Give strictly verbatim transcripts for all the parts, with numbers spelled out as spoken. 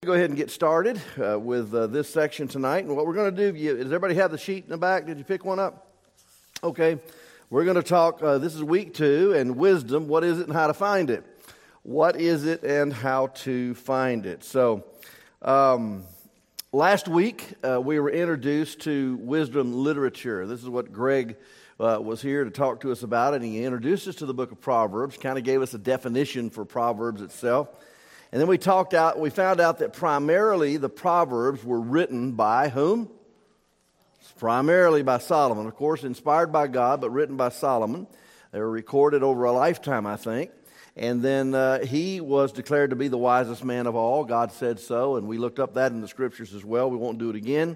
Go ahead and get started uh, with uh, this section tonight. And what we're going to do, you, does everybody have the sheet in the back? Did you pick one up? Okay. We're going to talk, uh, this is week two, and wisdom, what is it and how to find it? What is it and how to find it? So, um, last week uh, we were introduced to wisdom literature. This is what Greg uh, was here to talk to us about, and he introduced us to the book of Proverbs, kind of gave us a definition for Proverbs itself. And then we talked out, we found out that primarily the Proverbs were written by whom? Primarily by Solomon, of course, inspired by God, but written by Solomon. They were recorded over a lifetime, I think. And then uh, he was declared to be the wisest man of all. God said so, and we looked up that in the scriptures as well. We won't do it again.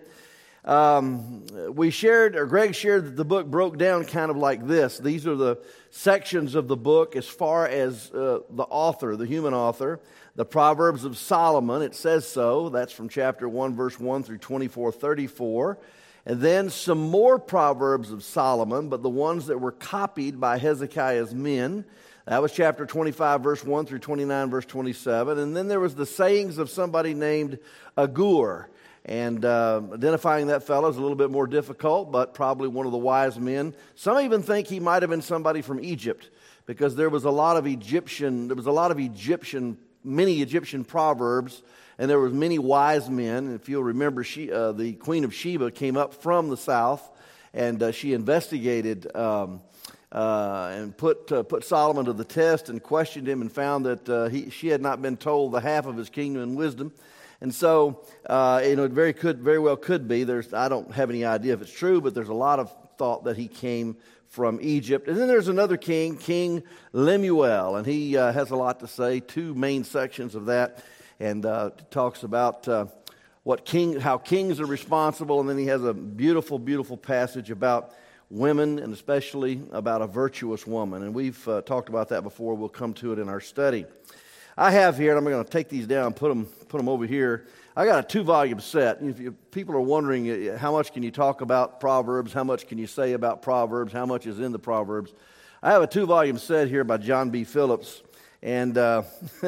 Um, we shared, or Greg shared that the book broke down kind of like this. These are the sections of the book as far as uh, the author, the human author. The Proverbs of Solomon, it says so. That's from chapter one, verse one through twenty-four thirty-four. And then some more Proverbs of Solomon, but the ones that were copied by Hezekiah's men. That was chapter twenty-five, verse one through twenty-nine, verse twenty-seven. And then there was the sayings of somebody named Agur. And uh, identifying that fellow is a little bit more difficult, but probably one of the wise men. Some even think he might have been somebody from Egypt, because there was a lot of Egyptian, there was a lot of Egyptian many Egyptian proverbs, and there was many wise men. And if you'll remember, she, uh, the Queen of Sheba came up from the south, and uh, she investigated um, uh, and put uh, put Solomon to the test and questioned him, and found that uh, he she had not been told the half of his kingdom and wisdom. And so, uh, you know, it very could very well could be. There's I don't have any idea if it's true, but there's a lot of thought that he came from Egypt. And then there's another king, King Lemuel, and he uh, has a lot to say, two main sections of that, and uh, talks about uh, what king, how kings are responsible, and then he has a beautiful, beautiful passage about women, and especially about a virtuous woman. And we've uh, talked about that before. We'll come to it in our study. I have here, and I'm going to take these down, put them, put them over here. I got a two-volume set. If you, people are wondering how much can you talk about Proverbs, how much can you say about Proverbs, how much is in the Proverbs. I have a two-volume set here by John B. Phillips, and uh,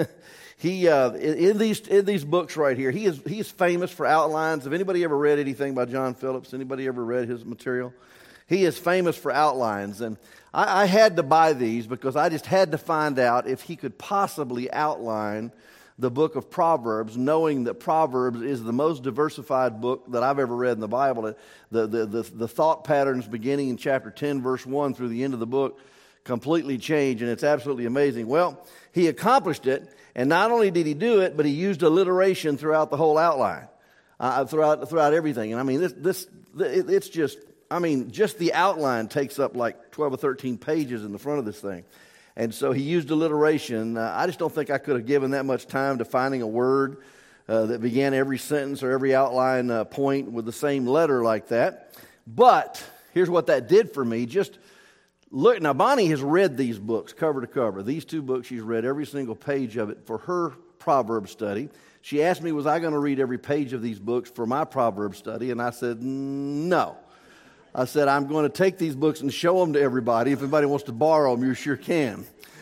he uh, in, in these in these books right here, he is he is famous for outlines. Have anybody ever read anything by John Phillips? Anybody ever read his material? He is famous for outlines, and I, I had to buy these because I just had to find out if he could possibly outline the book of Proverbs, knowing that Proverbs is the most diversified book that I've ever read in the Bible. The, the, the, the thought patterns beginning in chapter ten, verse one through the end of the book completely change, and it's absolutely amazing. Well, he accomplished it, and not only did he do it, but he used alliteration throughout the whole outline, uh, throughout throughout everything. And I mean, this this it, it's just, I mean, just the outline takes up like twelve or thirteen pages in the front of this thing. And so he used alliteration. Uh, I just don't think I could have given that much time to finding a word uh, that began every sentence or every outline uh, point with the same letter like that. But here's what that did for me. Just look. Now, Bonnie has read these books cover to cover. These two books, she's read every single page of it for her Proverbs study. She asked me, was I going to read every page of these books for my Proverbs study? And I said, no. I said, I'm going to take these books and show them to everybody. If anybody wants to borrow them, you sure can.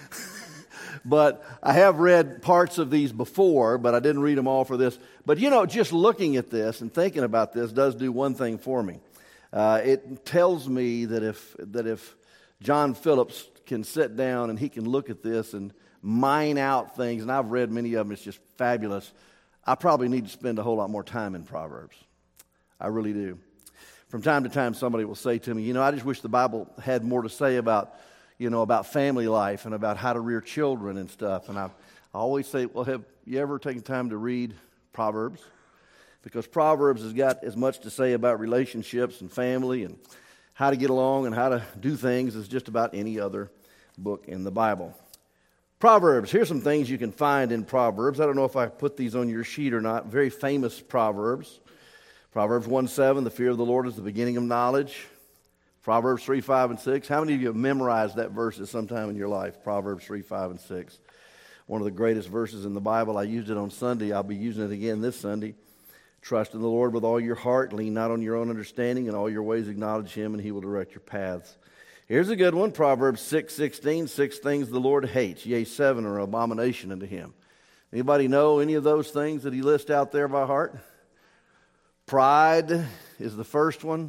But I have read parts of these before, but I didn't read them all for this. But, you know, just looking at this and thinking about this does do one thing for me. Uh, it tells me that if that if John Phillips can sit down and he can look at this and mine out things, and I've read many of them, it's just fabulous, I probably need to spend a whole lot more time in Proverbs. I really do. From time to time, somebody will say to me, you know, I just wish the Bible had more to say about, you know, about family life and about how to rear children and stuff. And I, I always say, well, have you ever taken time to read Proverbs? Because Proverbs has got as much to say about relationships and family and how to get along and how to do things as just about any other book in the Bible. Proverbs, here's some things you can find in Proverbs. I don't know if I put these on your sheet or not. Very famous Proverbs. Proverbs one seven, the fear of the Lord is the beginning of knowledge. Proverbs three five and six. How many of you have memorized that verse at some time in your life? Proverbs three five and six. One of the greatest verses in the Bible. I used it on Sunday. I'll be using it again this Sunday. Trust in the Lord with all your heart. Lean not on your own understanding. In all your ways acknowledge Him, and He will direct your paths. Here's a good one. Proverbs six sixteen. Six things the Lord hates. Yea, seven are abomination unto Him. Anybody know any of those things that he lists out there by heart? Pride is the first one.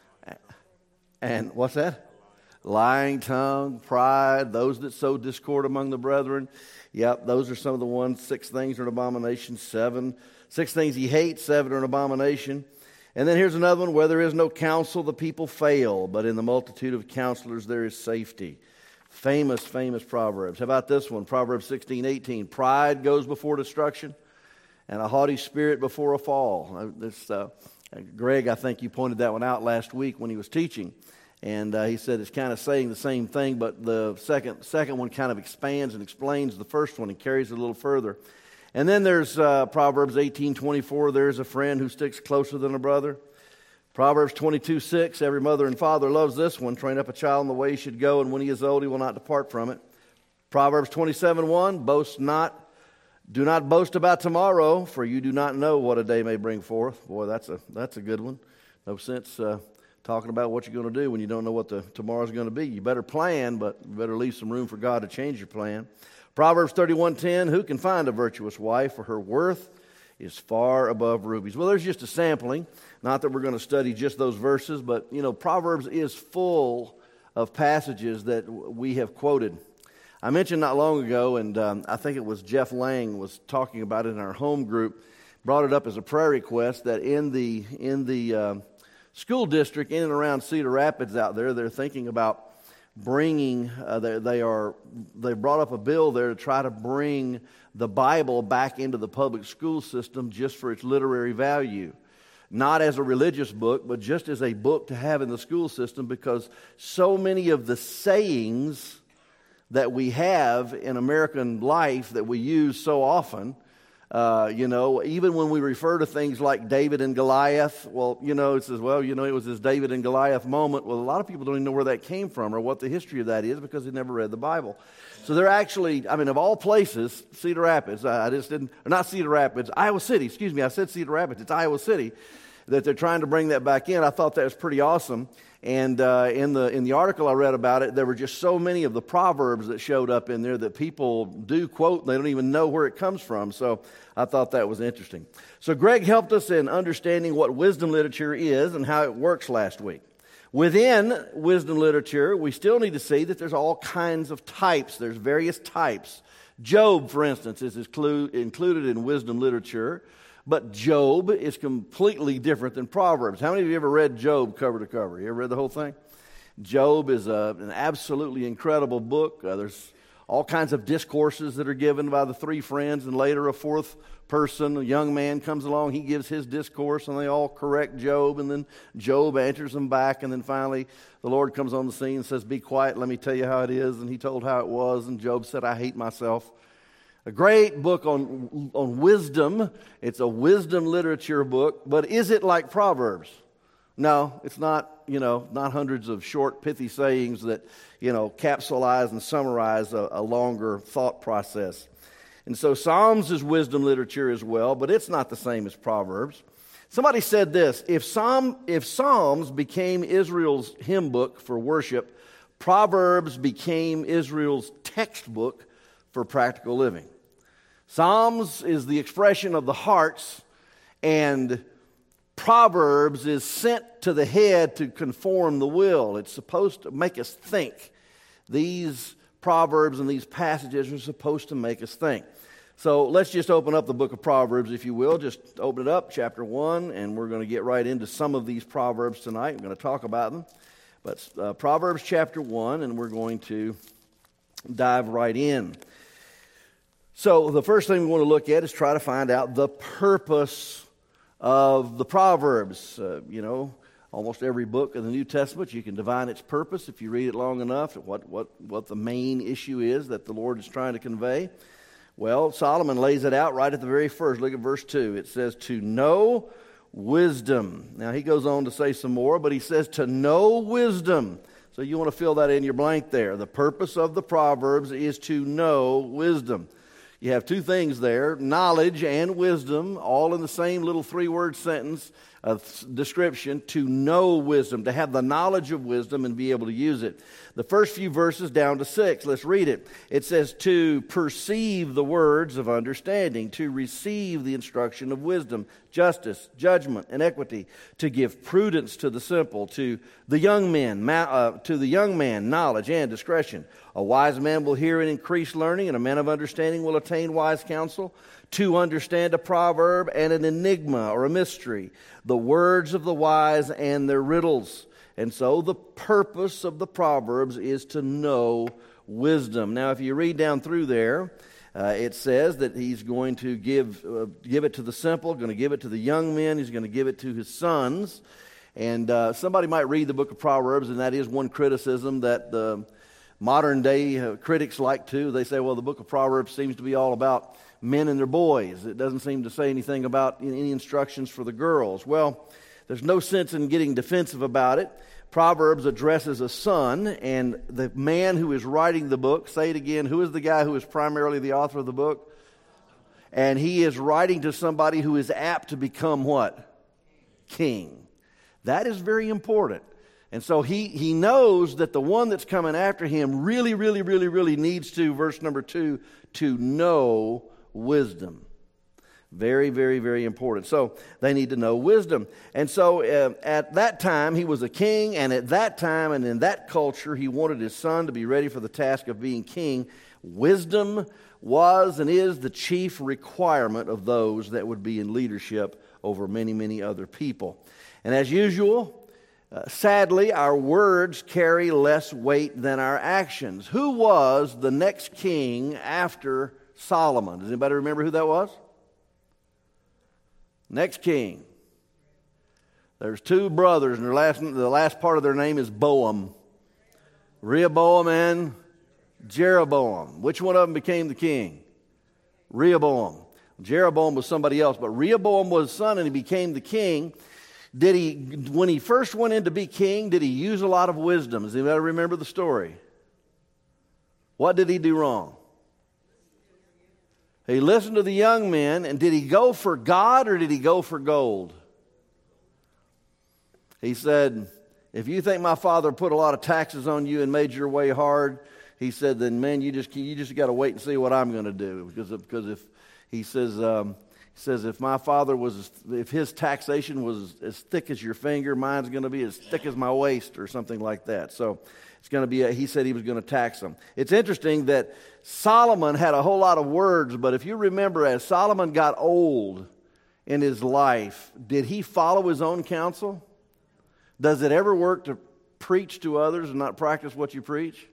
And what's that? Lying tongue, pride, those that sow discord among the brethren. Yep, those are some of the ones. Six things are an abomination. Seven. Six things he hates. Seven are an abomination. And then here's another one. Where there is no counsel, the people fail. But in the multitude of counselors, there is safety. Famous, famous Proverbs. How about this one? Proverbs sixteen eighteen. Pride goes before destruction, and a haughty spirit before a fall. This, uh, Greg, I think you pointed that one out last week when he was teaching. And uh, he said it's kind of saying the same thing, but the second second one kind of expands and explains the first one and carries it a little further. And then there's uh, Proverbs eighteen twenty-four. There's a friend who sticks closer than a brother. Proverbs twenty-two six. Every mother and father loves this one. Train up a child in the way he should go, and when he is old, he will not depart from it. Proverbs twenty-seven one. Boast not. Do not boast about tomorrow, for you do not know what a day may bring forth. Boy, that's a that's a good one. No sense uh, talking about what you're going to do when you don't know what the tomorrow's going to be. You better plan, but you better leave some room for God to change your plan. Proverbs thirty-one ten, who can find a virtuous wife, for her worth is far above rubies. Well, there's just a sampling. Not that we're going to study just those verses, but, you know, Proverbs is full of passages that we have quoted. I mentioned not long ago, and um, I think it was Jeff Lang was talking about it in our home group, brought it up as a prayer request that in the in the uh, school district in and around Cedar Rapids out there, they're thinking about bringing, uh, they, they are, they brought up a bill there to try to bring the Bible back into the public school system just for its literary value. Not as a religious book, but just as a book to have in the school system, because so many of the sayings that we have in American life that we use so often, uh, you know, even when we refer to things like David and Goliath, well, you know, it says, well, you know, it was this David and Goliath moment. Well, a lot of people don't even know where that came from or what the history of that is because they never read the Bible. So they're actually, I mean, of all places, Cedar Rapids, I just didn't, or not Cedar Rapids, Iowa City, excuse me, I said Cedar Rapids, it's Iowa City, that they're trying to bring that back in. I thought that was pretty awesome. And uh, in the in the article I read about it, there were just so many of the proverbs that showed up in there that people do quote, and they don't even know where it comes from. So I thought that was interesting. So Greg helped us in understanding what wisdom literature is and how it works last week. Within wisdom literature, we still need to see that there's all kinds of types. There's various types. Job, for instance, is included in wisdom literature. But Job is completely different than Proverbs. How many of you ever read Job cover to cover? You ever read the whole thing? Job is a, an absolutely incredible book. Uh, there's all kinds of discourses that are given by the three friends, and later a fourth person, a young man, comes along. He gives his discourse, and they all correct Job, and then Job answers them back, and then finally the Lord comes on the scene and says, "Be quiet, let me tell you how it is." And he told how it was, and Job said, "I hate myself." A great book on on wisdom. It's a wisdom literature book, but is it like Proverbs? No, it's not, you know, not hundreds of short, pithy sayings that, you know, capsulize and summarize a, a longer thought process. And so Psalms is wisdom literature as well, but it's not the same as Proverbs. Somebody said this, if Psalm, if Psalms became Israel's hymn book for worship, Proverbs became Israel's textbook for practical living. Psalms is the expression of the hearts, and Proverbs is sent to the head to conform the will. It's supposed to make us think. These Proverbs and these passages are supposed to make us think. So let's just open up the book of Proverbs, if you will. Just open it up, chapter one, and we're going to get right into some of these Proverbs tonight. We're going to talk about them. But uh, Proverbs chapter one, and we're going to dive right in. So the first thing we want to look at is try to find out the purpose of the Proverbs. Uh, you know, almost every book in the New Testament, you can divine its purpose if you read it long enough, what, what, what the main issue is that the Lord is trying to convey. Well, Solomon lays it out right at the very first. Look at verse two. It says, to know wisdom. Now, he goes on to say some more, but he says to know wisdom. So you want to fill that in your blank there. The purpose of the Proverbs is to know wisdom. You have two things there, knowledge and wisdom, all in the same little three-word sentence of description, to know wisdom, to have the knowledge of wisdom and be able to use it. The first few verses down to six, let's read it. It says, to perceive the words of understanding, to receive the instruction of wisdom, justice, judgment, and equity, to give prudence to the simple, to the young men, ma- uh, to the young man, knowledge and discretion. A wise man will hear and increase learning, and a man of understanding will attain wise counsel. To understand a proverb and an enigma or a mystery, the words of the wise and their riddles. And so the purpose of the Proverbs is to know wisdom. Now, if you read down through there, uh, it says that he's going to give uh, give it to the simple, going to give it to the young men, he's going to give it to his sons. And uh, somebody might read the book of Proverbs, and that is one criticism that the modern day uh, critics like to. They say, well, the book of Proverbs seems to be all about men and their boys. It doesn't seem to say anything about any instructions for the girls. Well, there's no sense in getting defensive about it. Proverbs addresses a son, and the man who is writing the book, say it again, who is the guy who is primarily the author of the book? And he is writing to somebody who is apt to become what? King. That is very important. And so he, he knows that the one that's coming after him really, really, really, really needs to, verse number two, to know wisdom. Very, very, very important. So they need to know wisdom. And so uh, at that time, he was a king, and at that time and in that culture, he wanted his son to be ready for the task of being king. Wisdom was and is the chief requirement of those that would be in leadership over many, many other people. And as usual, Uh, sadly, our words carry less weight than our actions. Who was the next king after Solomon? Does anybody remember who that was? Next king. There's two brothers, and their last, the last part of their name is Boam. Rehoboam and Jeroboam. Which one of them became the king? Rehoboam. Jeroboam was somebody else, but Rehoboam was his son, and he became the king. Did he, when he first went in to be king, did he use a lot of wisdom? Does anybody remember the story? What did he do wrong? He listened to the young men, and did he go for God or did he go for gold? He said, if you think my father put a lot of taxes on you and made your way hard, he said, then man, you just you just got to wait and see what I'm going to do. Because, because if, he says... Um, He says, if my father was, if his taxation was as thick as your finger, mine's going to be as thick as my waist or something like that. So it's going to be, a, he said he was going to tax them. It's interesting that Solomon had a whole lot of words, but if you remember, as Solomon got old in his life, did he follow his own counsel? Does it ever work to preach to others and not practice what you preach?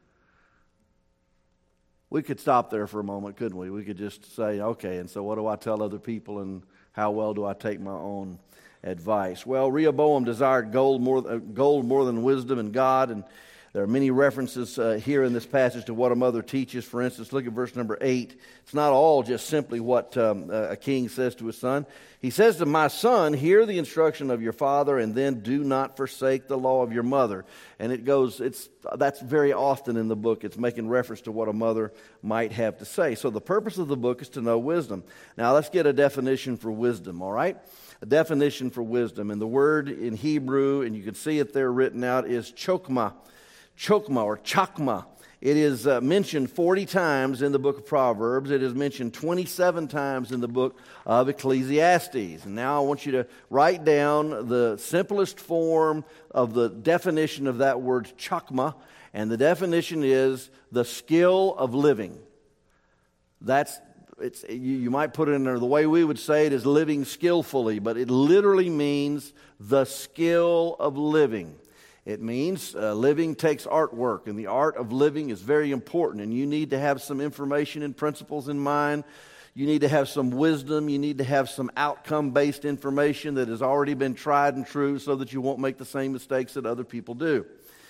We could stop there for a moment, couldn't we? We could just say, okay, and so what do I tell other people, and how well do I take my own advice? Well, Rehoboam desired gold more, uh, gold more than wisdom and God, and there are many references uh, here in this passage to what a mother teaches. For instance, look at verse number eight. It's not all just simply what um, a king says to his son. He says to my son, hear the instruction of your father, and then do not forsake the law of your mother. And it goes, it's that's very often in the book. It's making reference to what a mother might have to say. So the purpose of the book is to know wisdom. Now let's get a definition for wisdom, all right? A definition for wisdom. And the word in Hebrew, and you can see it there written out, is chokmah. Chokmah or chakmah. It is uh, mentioned forty times in the book of Proverbs. It is mentioned twenty-seven times in the book of Ecclesiastes. And now I want you to write down the simplest form of the definition of that word chakmah. And the definition is the skill of living. That's it's you, you might put it in there. The way we would say it is living skillfully, but it literally means the skill of living. It means uh, living takes artwork, and the art of living is very important, and you need to have some information and principles in mind. You need to have some wisdom. You need to have some outcome-based information that has already been tried and true so that you won't make the same mistakes that other people do.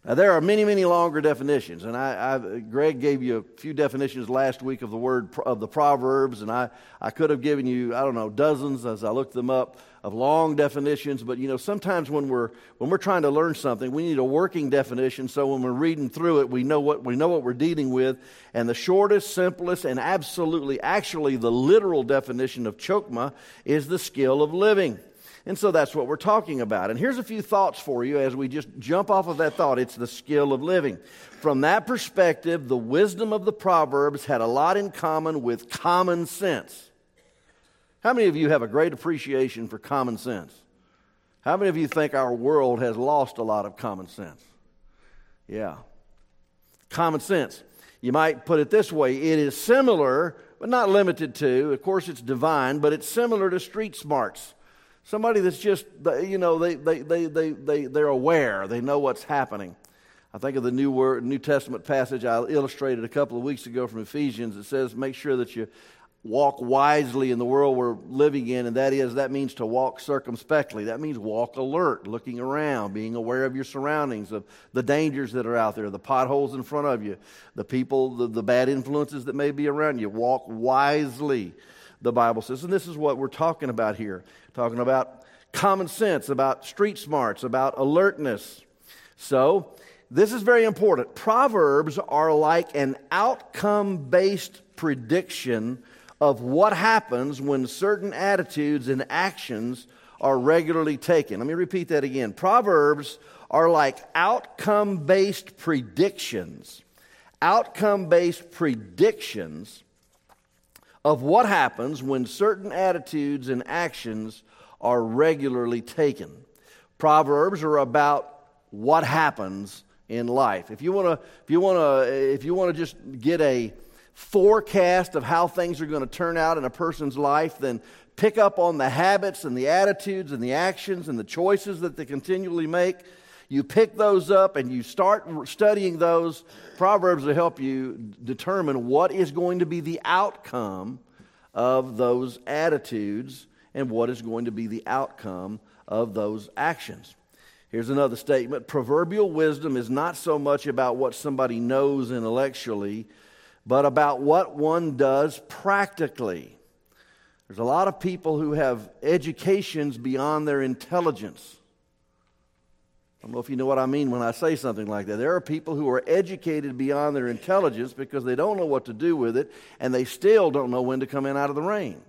Now, there are many, many longer definitions, and I, I, Greg gave you a few definitions last week of the word of the Proverbs, and I, I could have given you, I don't know, dozens as I looked them up of long definitions. But you know, sometimes when we're when we're trying to learn something, we need a working definition. So when we're reading through it, we know what we know what we're dealing with. And the shortest, simplest, and absolutely, actually, the literal definition of chokmah is the skill of living. And so that's what we're talking about. And here's a few thoughts for you as we just jump off of that thought. It's the skill of living. From that perspective, the wisdom of the Proverbs had a lot in common with common sense. How many of you have a great appreciation for common sense? How many of you think our world has lost a lot of common sense? Yeah. Common sense. You might put it this way. It is similar, but not limited to. Of course, it's divine, but it's similar to street smarts. Somebody that's just, you know, they, they, they, they, they, they're aware. They know what's happening. I think of the New Word, New Testament passage I illustrated a couple of weeks ago from Ephesians. It says, make sure that you walk wisely in the world we're living in, and that is, that means to walk circumspectly. That means walk alert, looking around, being aware of your surroundings, of the dangers that are out there, the potholes in front of you, the people, the, the bad influences that may be around you. Walk wisely, the Bible says. And this is what we're talking about here. Talking about common sense, about street smarts, about alertness. So, this is very important. Proverbs are like an outcome-based prediction of what happens when certain attitudes and actions are regularly taken. Let me repeat that again. Proverbs are like outcome-based predictions. Outcome-based predictions of what happens when certain attitudes and actions are regularly taken. Proverbs are about what happens in life. If you want to, if you want to, if you want to just get a forecast of how things are going to turn out in a person's life, then pick up on the habits and the attitudes and the actions and the choices that they continually make. You pick those up and you start studying those. Proverbs will help you determine what is going to be the outcome of those attitudes and what is going to be the outcome of those actions. Here's another statement. Proverbial wisdom is not so much about what somebody knows intellectually, but about what one does practically. There's a lot of people who have educations beyond their intelligence. I don't know if you know what I mean when I say something like that. There are people who are educated beyond their intelligence because they don't know what to do with it, and they still don't know when to come in out of the rain.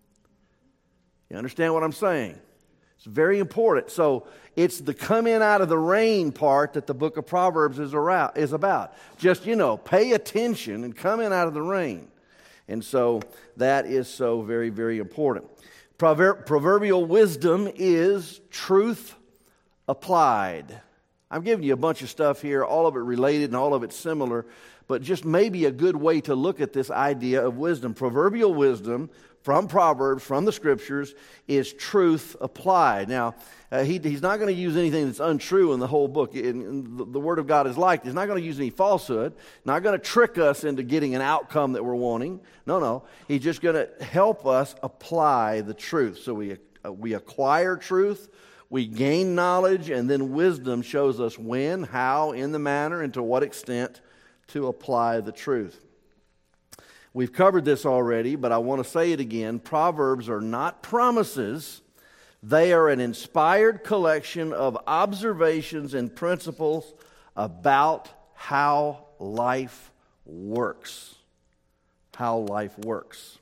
You understand what I'm saying? It's very important. So it's the come in out of the rain part that the book of Proverbs is about. Just, you know, pay attention and come in out of the rain. And so that is so very, very important. Prover- proverbial wisdom is truth applied. I'm giving you a bunch of stuff here, all of it related and all of it similar, but just maybe a good way to look at this idea of wisdom. Proverbial wisdom from Proverbs, from the Scriptures, is truth applied. Now, uh, he, he's not going to use anything that's untrue in the whole book. In, in the, the Word of God is like, he's not going to use any falsehood, not going to trick us into getting an outcome that we're wanting. No, no. He's just going to help us apply the truth. So we, uh, we acquire truth, we gain knowledge, and then wisdom shows us when, how, in the manner, and to what extent to apply the truth. We've covered this already, but I want to say it again. Proverbs are not promises. They are an inspired collection of observations and principles about how life works. How life works.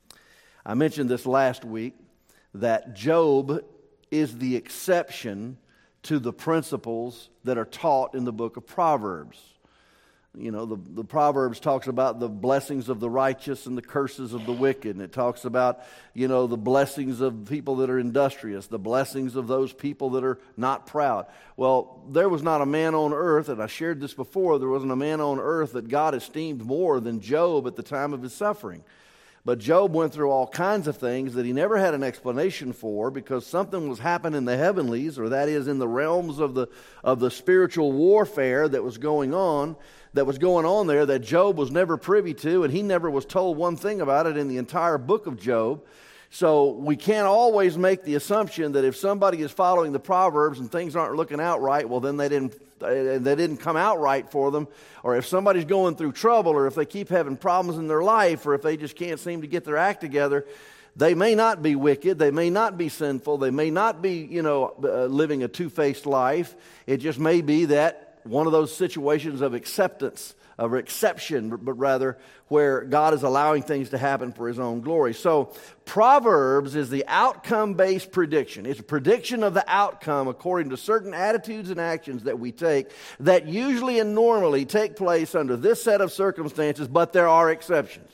I mentioned this last week, that Job is the exception to the principles that are taught in the book of Proverbs. You know, the, the Proverbs talks about the blessings of the righteous and the curses of the wicked. And it talks about, you know, the blessings of people that are industrious, the blessings of those people that are not proud. Well, there was not a man on earth, and I shared this before, there wasn't a man on earth that God esteemed more than Job at the time of his suffering. But Job went through all kinds of things that he never had an explanation for, because something was happening in the heavenlies, or that is in the realms of the of the spiritual warfare that was going on, that was going on there that Job was never privy to, and he never was told one thing about it in the entire book of Job. So we can't always make the assumption that if somebody is following the Proverbs and things aren't looking out right, well, then they didn't they didn't come out right for them. Or if somebody's going through trouble, or if they keep having problems in their life, or if they just can't seem to get their act together, they may not be wicked, they may not be sinful, they may not be, you know, uh, living a two-faced life. It just may be that one of those situations of acceptance, of exception, but rather where God is allowing things to happen for His own glory. So Proverbs is the outcome-based prediction. It's a prediction of the outcome according to certain attitudes and actions that we take that usually and normally take place under this set of circumstances, but there are exceptions.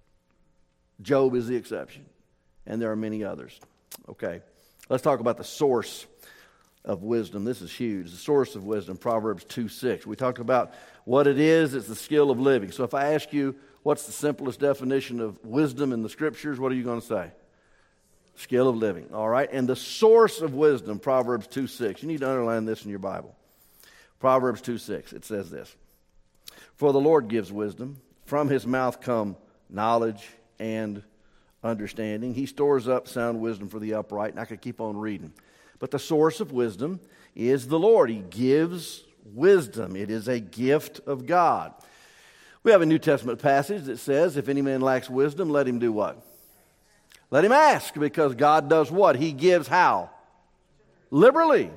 Job is the exception, and there are many others. Okay, let's talk about the source of wisdom. This is huge. The source of wisdom, Proverbs two six. We talked about what it is. It's the skill of living. So if I ask you, what's the simplest definition of wisdom in the Scriptures, what are you going to say? Skill of living. All right. And the source of wisdom, Proverbs two six. You need to underline this in your Bible. Proverbs two six. It says this. For the Lord gives wisdom. From His mouth come knowledge and understanding. He stores up sound wisdom for the upright. And I could keep on reading. But the source of wisdom is the Lord. He gives wisdom. It is a gift of God. We have a New Testament passage that says, if any man lacks wisdom, let him do what? Let him ask, because God does what? He gives how? Liberally.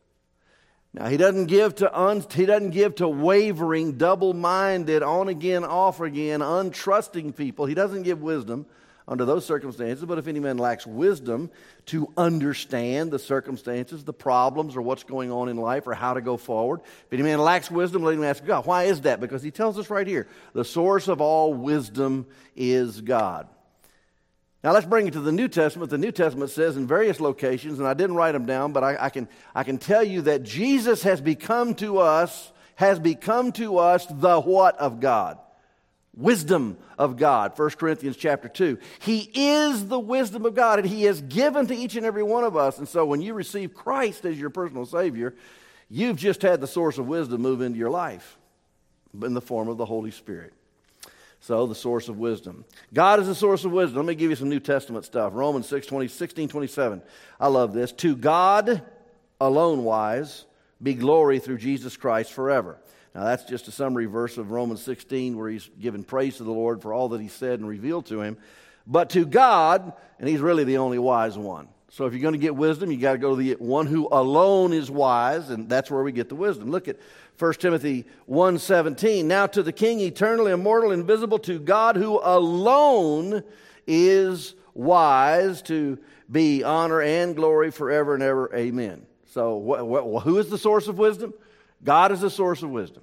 Now, He doesn't give to un, He doesn't give to wavering, double-minded, on again, off again, untrusting people. He doesn't give wisdom under those circumstances. But if any man lacks wisdom to understand the circumstances, the problems, or what's going on in life, or how to go forward, if any man lacks wisdom, let him ask God. Why is that? Because He tells us right here, the source of all wisdom is God. Now let's bring it to the New Testament. The New Testament says in various locations, and I didn't write them down, but I, I can I can tell you that Jesus has become to us, has become to us the what of God? Wisdom of God. First Corinthians chapter two. He is the wisdom of God, and He has given to each and every one of us. And so when you receive Christ as your personal Savior, you've just had the source of wisdom move into your life in the form of the Holy Spirit. So the source of wisdom. God is the source of wisdom. Let me give you some New Testament stuff. Romans six twenty, sixteen twenty-seven. I love this. To God alone wise be glory through Jesus Christ forever. Now that's just a summary verse of Romans sixteen, where he's given praise to the Lord for all that He said and revealed to Him. But to God, and He's really the only wise one. So if you're going to get wisdom, you got to go to the one who alone is wise, and that's where we get the wisdom. Look at First Timothy one seventeen. Now to the King, eternal, immortal, invisible, to God who alone is wise, to be honor and glory forever and ever. Amen. So what, what, who is the source of wisdom? God is the source of wisdom.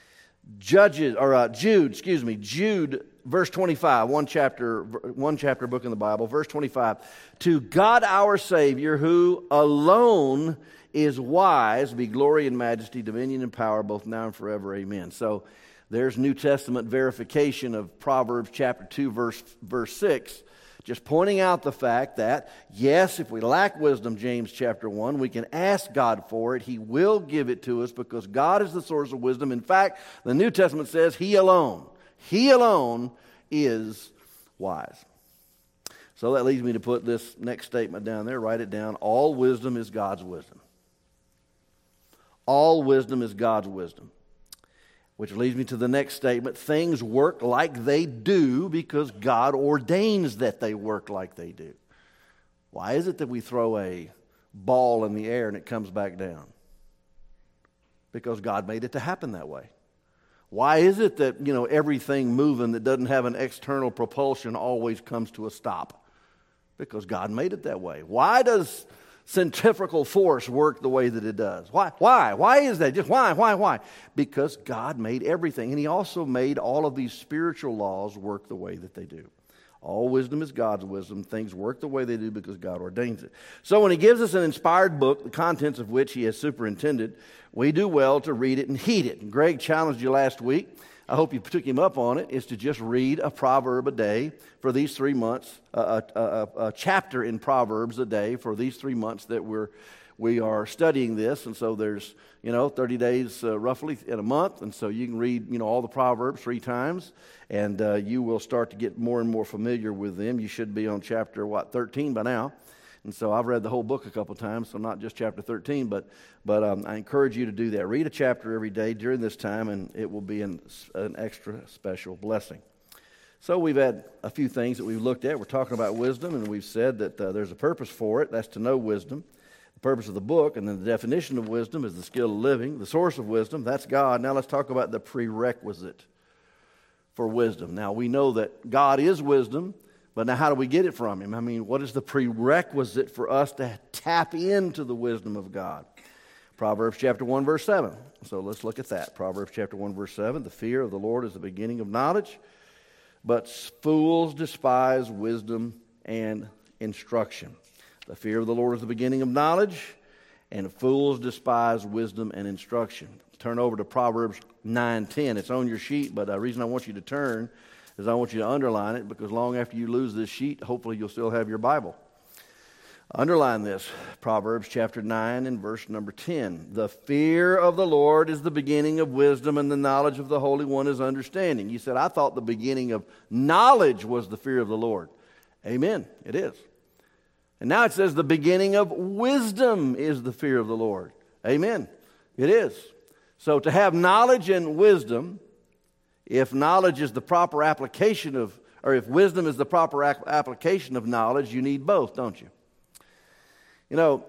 Judges, or uh, Jude, excuse me, Jude, verse twenty-five, one chapter, one chapter book in the Bible, verse twenty-five. To God our Savior, who alone is wise, be glory and majesty, dominion and power, both now and forever. Amen. So there's New Testament verification of Proverbs chapter two, verse verse six. Just pointing out the fact that, yes, if we lack wisdom, James chapter one, we can ask God for it. He will give it to us because God is the source of wisdom. In fact, the New Testament says He alone, He alone is wise. So that leads me to put this next statement down there. Write it down. All wisdom is God's wisdom. All wisdom is God's wisdom. Which leads me to the next statement. Things work like they do because God ordains that they work like they do. Why is it that we throw a ball in the air and it comes back down? Because God made it to happen that way. Why is it that, you know, everything moving that doesn't have an external propulsion always comes to a stop? Because God made it that way. Why does centrifugal force work the way that it does? Why? Why? Why is that? Just why? Why? Why? Because God made everything. And He also made all of these spiritual laws work the way that they do. All wisdom is God's wisdom. Things work the way they do because God ordains it. So when He gives us an inspired book, the contents of which He has superintended, we do well to read it and heed it. And Greg challenged you last week I hope you took him up on it, is to just read a proverb a day for these three months, a, a, a, a chapter in Proverbs a day for these three months that we're we are studying this. And so there's, you know, thirty days uh, roughly in a month, and so you can read, you know, all the Proverbs three times, and uh, you will start to get more and more familiar with them. You should be on chapter, what, thirteen by now. And so I've read the whole book a couple times, so not just chapter thirteen, but but um, I encourage you to do that. Read a chapter every day during this time, and it will be an, an extra special blessing. So we've had a few things that we've looked at. We're talking about wisdom, and we've said that uh, there's a purpose for it. That's to know wisdom. The purpose of the book, and then the definition of wisdom is the skill of living. The source of wisdom, that's God. Now let's talk about the prerequisite for wisdom. Now we know that God is wisdom, but now how do we get it from Him? I mean, what is the prerequisite for us to tap into the wisdom of God? Proverbs chapter one, verse seven. So let's look at that. Proverbs chapter one, verse seven. The fear of the Lord is the beginning of knowledge, but fools despise wisdom and instruction. The fear of the Lord is the beginning of knowledge, and fools despise wisdom and instruction. Turn over to Proverbs nine ten. It's on your sheet, but the reason I want you to turn is I want you to underline it, because long after you lose this sheet, hopefully you'll still have your Bible. Underline this, Proverbs chapter nine and verse number ten. The fear of the Lord is the beginning of wisdom, and the knowledge of the Holy One is understanding. You said, I thought the beginning of knowledge was the fear of the Lord. Amen, it is. And now it says the beginning of wisdom is the fear of the Lord. Amen. It is. So to have knowledge and wisdom, if knowledge is the proper application of, or if wisdom is the proper application of knowledge, you need both, don't you? You know,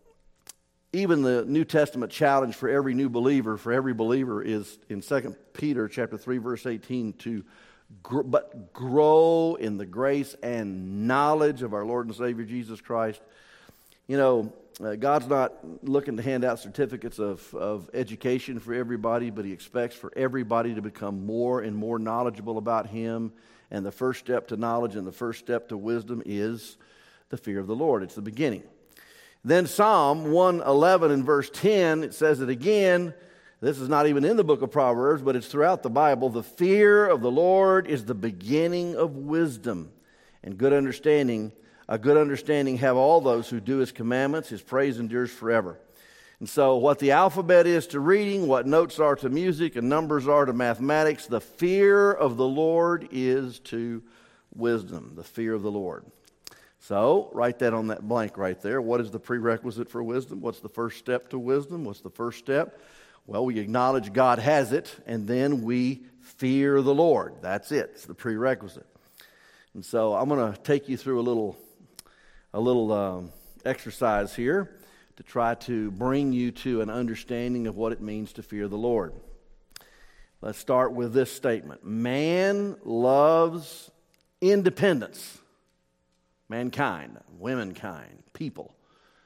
even the New Testament challenge for every new believer, for every believer, is in Second Peter chapter three, verse eighteen, to Gr- but grow in the grace and knowledge of our Lord and Savior Jesus Christ. You know, uh, God's not looking to hand out certificates of, of education for everybody, but He expects for everybody to become more and more knowledgeable about Him. And the first step to knowledge and the first step to wisdom is the fear of the Lord. It's the beginning. Then Psalm one eleven and verse ten, it says it again. This is not even in the book of Proverbs, but it's throughout the Bible. The fear of the Lord is the beginning of wisdom, and good understanding. A good understanding have all those who do His commandments. His praise endures forever. And so what the alphabet is to reading, what notes are to music, and numbers are to mathematics, the fear of the Lord is to wisdom. The fear of the Lord. So write that on that blank right there. What is the prerequisite for wisdom? What's the first step to wisdom? What's the first step? Well, we acknowledge God has it, and then we fear the Lord. That's it. It's the prerequisite. And so I'm going to take you through a little, a little um, exercise here to try to bring you to an understanding of what it means to fear the Lord. Let's start with this statement. Man loves independence. Mankind, womankind, people.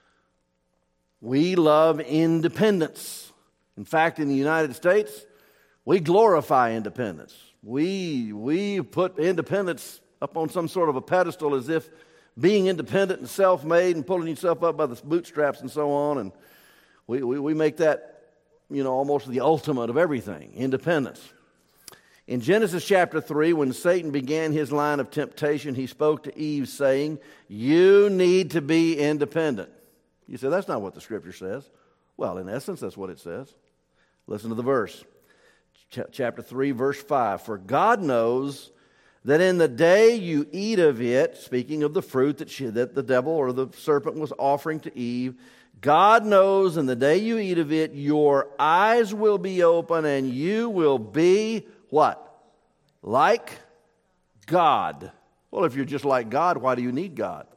We love independence. In fact, in the United States, we glorify independence. We, we put independence up on some sort of a pedestal as if being independent and self-made and pulling yourself up by the bootstraps and so on. And we, we, we make that, you know, almost the ultimate of everything, independence. In Genesis chapter three, when Satan began his line of temptation, he spoke to Eve saying, you need to be independent. You say, that's not what the Scripture says. Well, in essence, that's what it says. Listen to the verse. Ch- chapter three, verse five. For God knows that in the day you eat of it, speaking of the fruit that, she, that the devil or the serpent was offering to Eve, God knows in the day you eat of it, your eyes will be open and you will be what? Like God. Well, if you're just like God, why do you need God?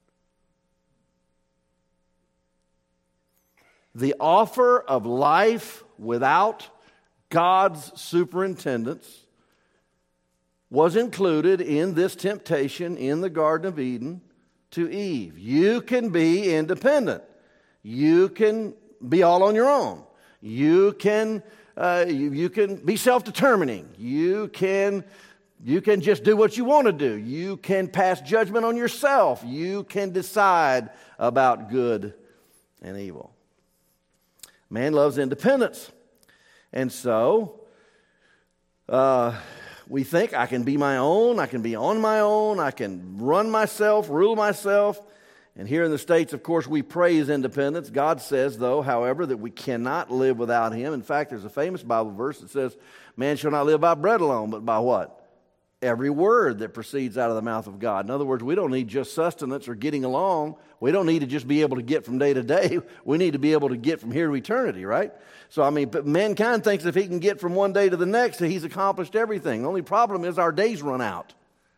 The offer of life without God's superintendence was included in this temptation in the Garden of Eden to Eve. You can be independent. You can be all on your own. You can uh, you, you can be self-determining. You can you can just do what you want to do. You can pass judgment on yourself. You can decide about good and evil. Man loves independence. And so, Uh, we think I can be my own, I can be on my own, I can run myself, rule myself. And here in the States, of course, we praise independence. God says, though, however, that we cannot live without Him. In fact, there's a famous Bible verse that says, man shall not live by bread alone, but by what? Every word that proceeds out of the mouth of God. In other words, we don't need just sustenance or getting along. We don't need to just be able to get from day to day. We need to be able to get from here to eternity, right? So, I mean, but mankind thinks if he can get from one day to the next, that he's accomplished everything. The only problem is our days run out.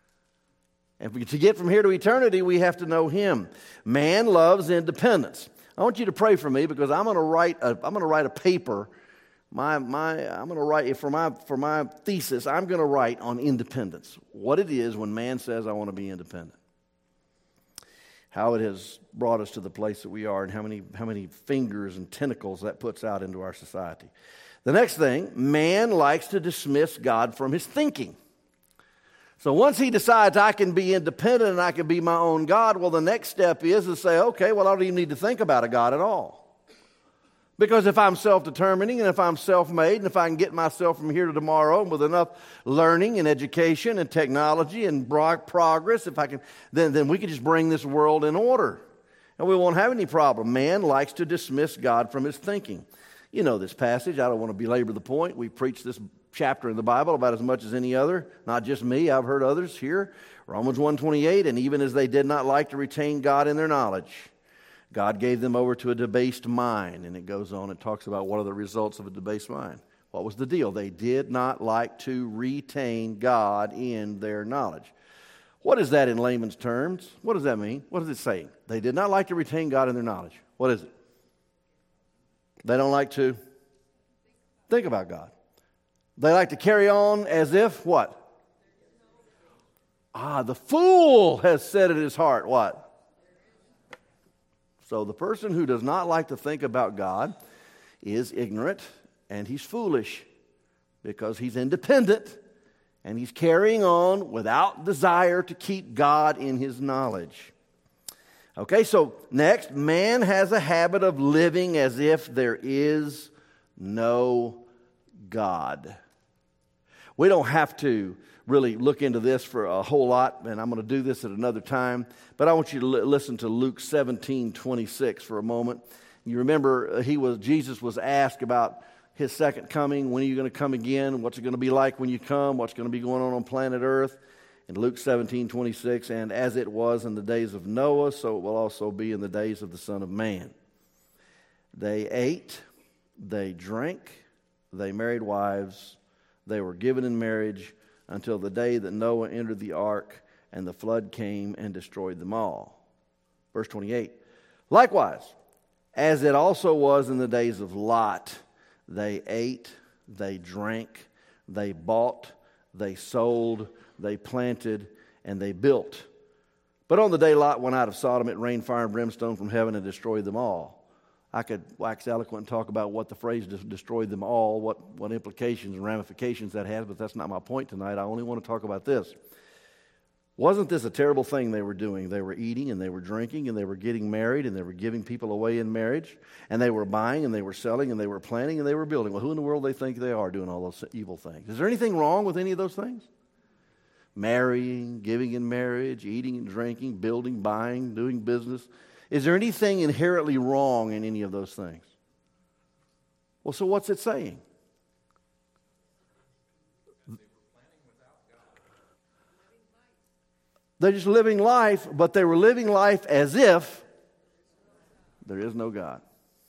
And to get from here to eternity, we have to know Him. Man loves independence. I want you to pray for me because I'm going to write a, I'm going to write a paper. My my I'm going to write for my for my thesis. I'm going to write on independence. What it is when man says, "I want to be independent." How it has brought us to the place that we are, and how many how many fingers and tentacles that puts out into our society. The next thing, man likes to dismiss God from his thinking. So once he decides I can be independent and I can be my own God, well, the next step is to say, okay, well, I don't even need to think about a God at all. Because if I'm self-determining and if I'm self-made and if I can get myself from here to tomorrow with enough learning and education and technology and progress, if I can, then, then we can just bring this world in order. And we won't have any problem. Man likes to dismiss God from his thinking. You know this passage. I don't want to belabor the point. We preach this chapter in the Bible about as much as any other. Not just me. I've heard others here. Romans one twenty-eight, and even as they did not like to retain God in their knowledge, God gave them over to a debased mind. And it goes on. It talks about what are the results of a debased mind. What was the deal? They did not like to retain God in their knowledge. What is that in layman's terms? What does that mean? What is it saying? They did not like to retain God in their knowledge. What is it? They don't like to think about God. They like to carry on as if what? Ah, the fool has said in his heart what? So the person who does not like to think about God is ignorant and he's foolish because he's independent and he's carrying on without desire to keep God in his knowledge. Okay, so next, man has a habit of living as if there is no God. We don't have to really look into this for a whole lot, and I'm going to do this at another time, but I want you to li- listen to Luke seventeen twenty-six for a moment. You remember he was Jesus was asked about his second coming. When are you going to come again? What's it going to be like when you come? What's going to be going on on planet Earth? In Luke seventeen twenty-six, and as it was in the days of Noah, so it will also be in the days of the Son of Man. They ate, they drank, they married wives, they were given in marriage until the day that Noah entered the ark, and the flood came and destroyed them all. Verse twenty-eight, likewise, as it also was in the days of Lot, they ate, they drank, they bought, they sold, they planted, and they built. But on the day Lot went out of Sodom, it rained fire and brimstone from heaven and destroyed them all. I could wax eloquent and talk about what the phrase destroyed them all, what, what implications and ramifications that has, but that's not my point tonight. I only want to talk about this. Wasn't this a terrible thing they were doing? They were eating and they were drinking and they were getting married and they were giving people away in marriage and they were buying and they were selling and they were planting and they were building. Well, who in the world do they think they are doing all those evil things? Is there anything wrong with any of those things? Marrying, giving in marriage, eating and drinking, building, buying, doing business. Is there anything inherently wrong in any of those things? Well, so what's it saying? They're just living life, but they were living life as if there is no God.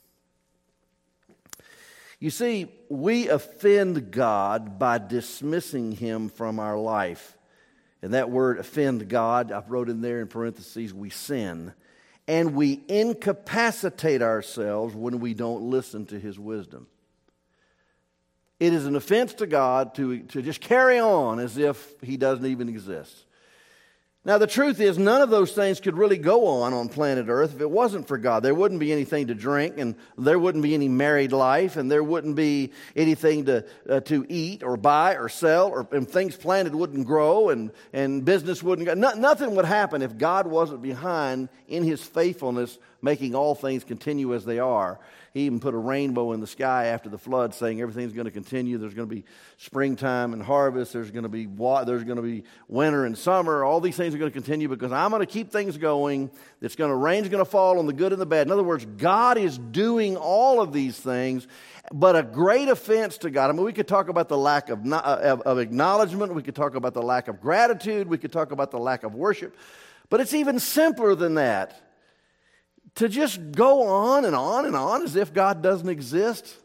You see, we offend God by dismissing Him from our life. And that word offend God, I wrote in there in parentheses, we sin. And we incapacitate ourselves when we don't listen to His wisdom. It is an offense to God to, to just carry on as if He doesn't even exist. Now, the truth is, none of those things could really go on on planet Earth if it wasn't for God. There wouldn't be anything to drink, and there wouldn't be any married life, and there wouldn't be anything to uh, to eat or buy or sell, or and things planted wouldn't grow, and, and business wouldn't go. No, nothing would happen if God wasn't behind in His faithfulness making all things continue as they are. He even put a rainbow in the sky after the flood, saying everything's going to continue. There's going to be springtime and harvest. There's going to be wa- there's going to be winter and summer. All these things are going to continue because I'm going to keep things going. It's going to rain's going to fall on the good and the bad. In other words, God is doing all of these things. But a great offense to God. I mean, we could talk about the lack of, of, of acknowledgement. We could talk about the lack of gratitude. We could talk about the lack of worship. But it's even simpler than that. To just go on and on and on as if God doesn't exist.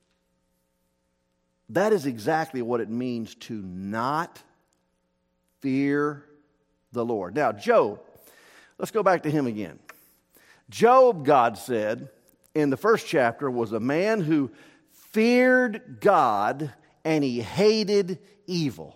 That is exactly what it means to not fear the Lord. Now, Job, let's go back to him again. Job, God said, in the first chapter, was a man who feared God and he hated evil.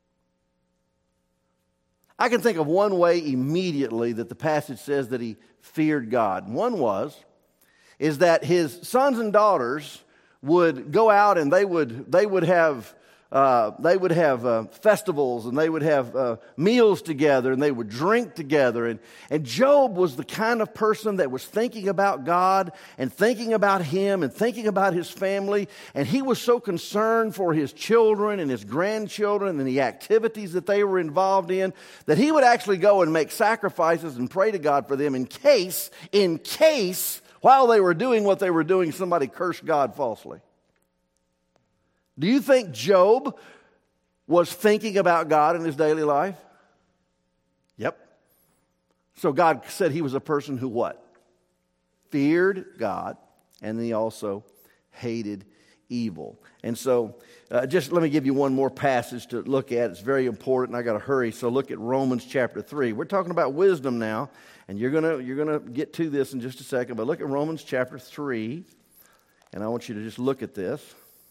I can think of one way immediately that the passage says that he feared God. One was, is that his sons and daughters would go out and they would they would have uh, they would have uh, festivals and they would have uh, meals together and they would drink together. And, and Job was the kind of person that was thinking about God and thinking about him and thinking about his family. And he was so concerned for his children and his grandchildren and the activities that they were involved in that he would actually go and make sacrifices and pray to God for them in case, in case, while they were doing what they were doing, somebody cursed God falsely. Do you think Job was thinking about God in his daily life? Yep. So God said he was a person who what? Feared God, and he also hated evil. And so uh, just let me give you one more passage to look at. It's very important. I got to hurry. So look at Romans chapter three. We're talking about wisdom now, and you're going to you're going to get to this in just a second. But look at Romans chapter three, and I want you to just look at this.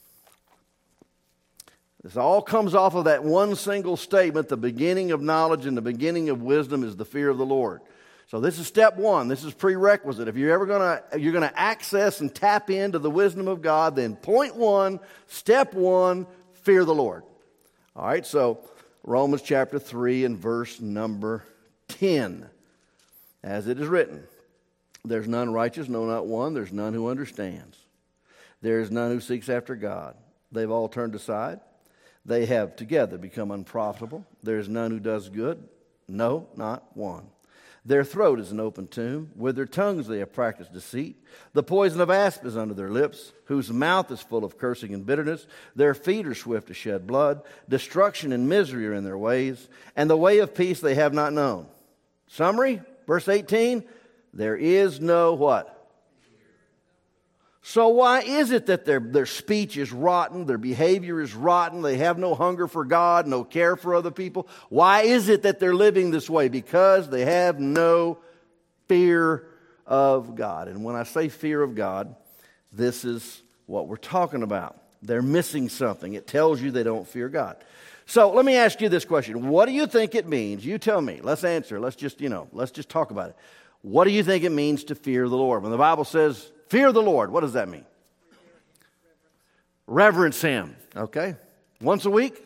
This all comes off of that one single statement: the beginning of knowledge and the beginning of wisdom is the fear of the Lord. So this is step one. This is prerequisite. If you're ever going to you're going to access and tap into the wisdom of God, then point one, step one, fear the Lord. All right, so Romans chapter three and verse number ten. As it is written, there's none righteous, no, not one. There's none who understands. There is none who seeks after God. They've all turned aside. They have together become unprofitable. There is none who does good, no, not one. Their throat is an open tomb. With their tongues they have practiced deceit. The poison of asp is under their lips, whose mouth is full of cursing and bitterness. Their feet are swift to shed blood. Destruction and misery are in their ways, and the way of peace they have not known. Summary, verse eighteen, there is no what? So why is it that their, their speech is rotten, their behavior is rotten, they have no hunger for God, no care for other people? Why is it that they're living this way? Because they have no fear of God. And when I say fear of God, this is what we're talking about. They're missing something. It tells you they don't fear God. So let me ask you this question. What do you think it means? You tell me. Let's answer. Let's just, you know, let's just talk about it. What do you think it means to fear the Lord? When the Bible says, fear the Lord, what does that mean? Reverence Him, okay? Once a week?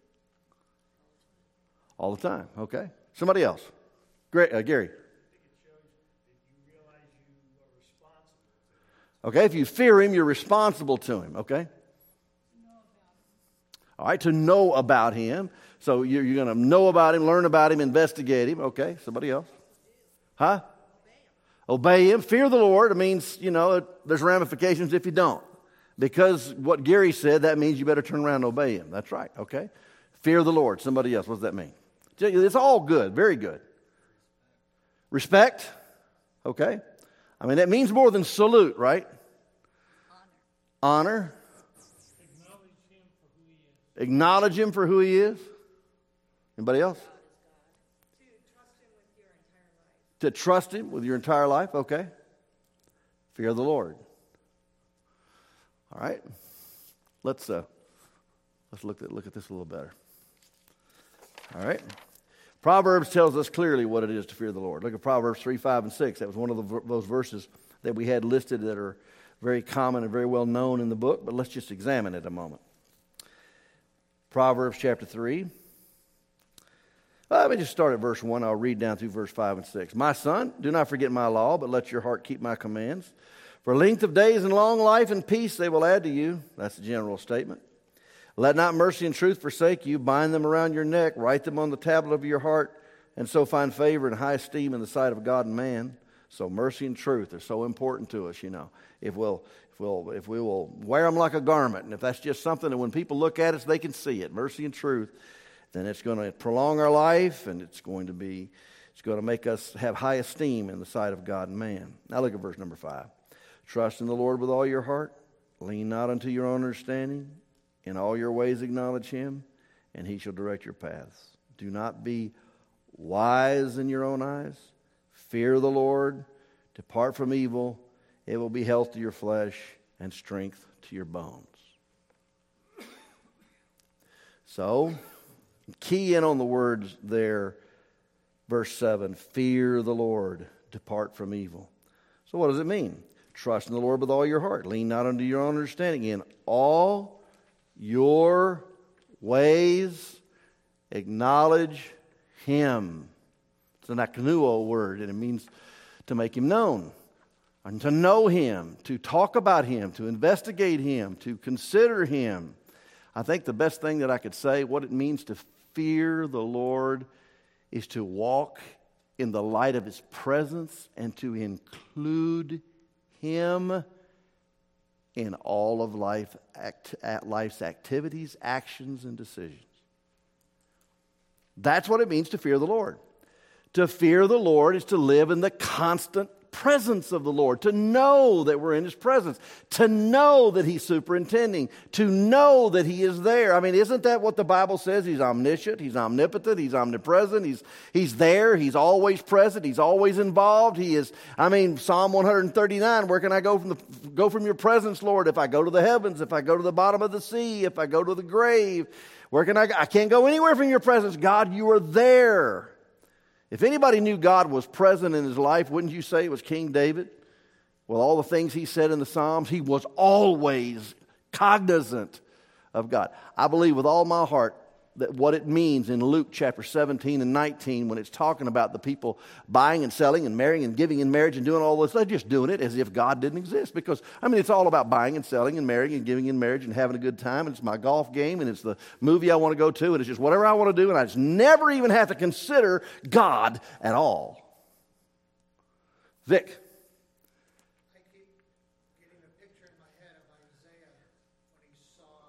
All the time, okay? Somebody else. Great, uh, Gary. Okay, if you fear Him, you're responsible to Him, okay? All right, to know about Him. So you're, you're going to know about Him, learn about Him, investigate Him, okay? Somebody else? Huh? Obey Him. Fear the Lord. It means, you know, there's ramifications if you don't. Because what Gary said, that means you better turn around and obey Him. That's right, okay? Fear the Lord. Somebody else, what does that mean? It's all good, very good. Respect, okay? I mean, that means more than salute, right? Honor. Honor. Acknowledge Him for who He is. Anybody else? To trust Him with your entire life, okay? Fear the Lord. All right, let's uh, let's look at look at this a little better. All right, Proverbs tells us clearly what it is to fear the Lord. Look at Proverbs three, five, and six. That was one of the, those verses that we had listed that are very common and very well known in the book. But let's just examine it a moment. Proverbs chapter three. Uh, Let me just start at verse one. I'll read down through verse five and six. My son, do not forget my law, but let your heart keep my commands. For length of days and long life and peace they will add to you. That's the general statement. Let not mercy and truth forsake you. Bind them around your neck. Write them on the tablet of your heart. And so find favor and high esteem in the sight of God and man. So mercy and truth are so important to us, you know. If we'll, if we'll, if we will wear them like a garment, and if that's just something that when people look at us, they can see it, mercy and truth, then it's going to prolong our life, and it's going to be, it's going to make us have high esteem in the sight of God and man. Now look at verse number five. Trust in the Lord with all your heart. Lean not unto your own understanding. In all your ways acknowledge him, and he shall direct your paths. Do not be wise in your own eyes. Fear the Lord. Depart from evil. It will be health to your flesh and strength to your bones. So, key in on the words there, verse seven. Fear the Lord. Depart from evil. So what does it mean? Trust in the Lord with all your heart. Lean not unto your own understanding. In all your ways acknowledge him. It's an akanuo word, and it means to make him known, and to know him, to talk about him, to investigate him, to consider him. I think the best thing that I could say, what it means to fear the Lord, is to walk in the light of his presence and to include him in all of life, act, life's activities, actions, and decisions. That's what it means to fear the Lord. To fear the Lord is to live in the constant presence of the Lord, to know that we're in his presence, to know that he's superintending, to know that he is there. I mean, isn't that what the Bible says? He's omniscient, he's omnipotent, he's omnipresent, he's he's there, he's always present, he's always involved. He is, I mean, Psalm one thirty-nine, where can I go from the go from your presence, Lord? If I go to the heavens, if I go to the bottom of the sea, if I go to the grave, where can I go? I can't go anywhere from your presence. God, you are there. If anybody knew God was present in his life, wouldn't you say it was King David? Well, all the things he said in the Psalms, he was always cognizant of God. I believe with all my heart that what it means in Luke chapter seventeen and nineteen, when it's talking about the people buying and selling and marrying and giving in marriage and doing all this, they're just doing it as if God didn't exist. Because, I mean, it's all about buying and selling and marrying and giving in marriage and having a good time. And it's my golf game and it's the movie I want to go to and it's just whatever I want to do. And I just never even have to consider God at all. Vic. I keep getting a picture in my head of Isaiah when he saw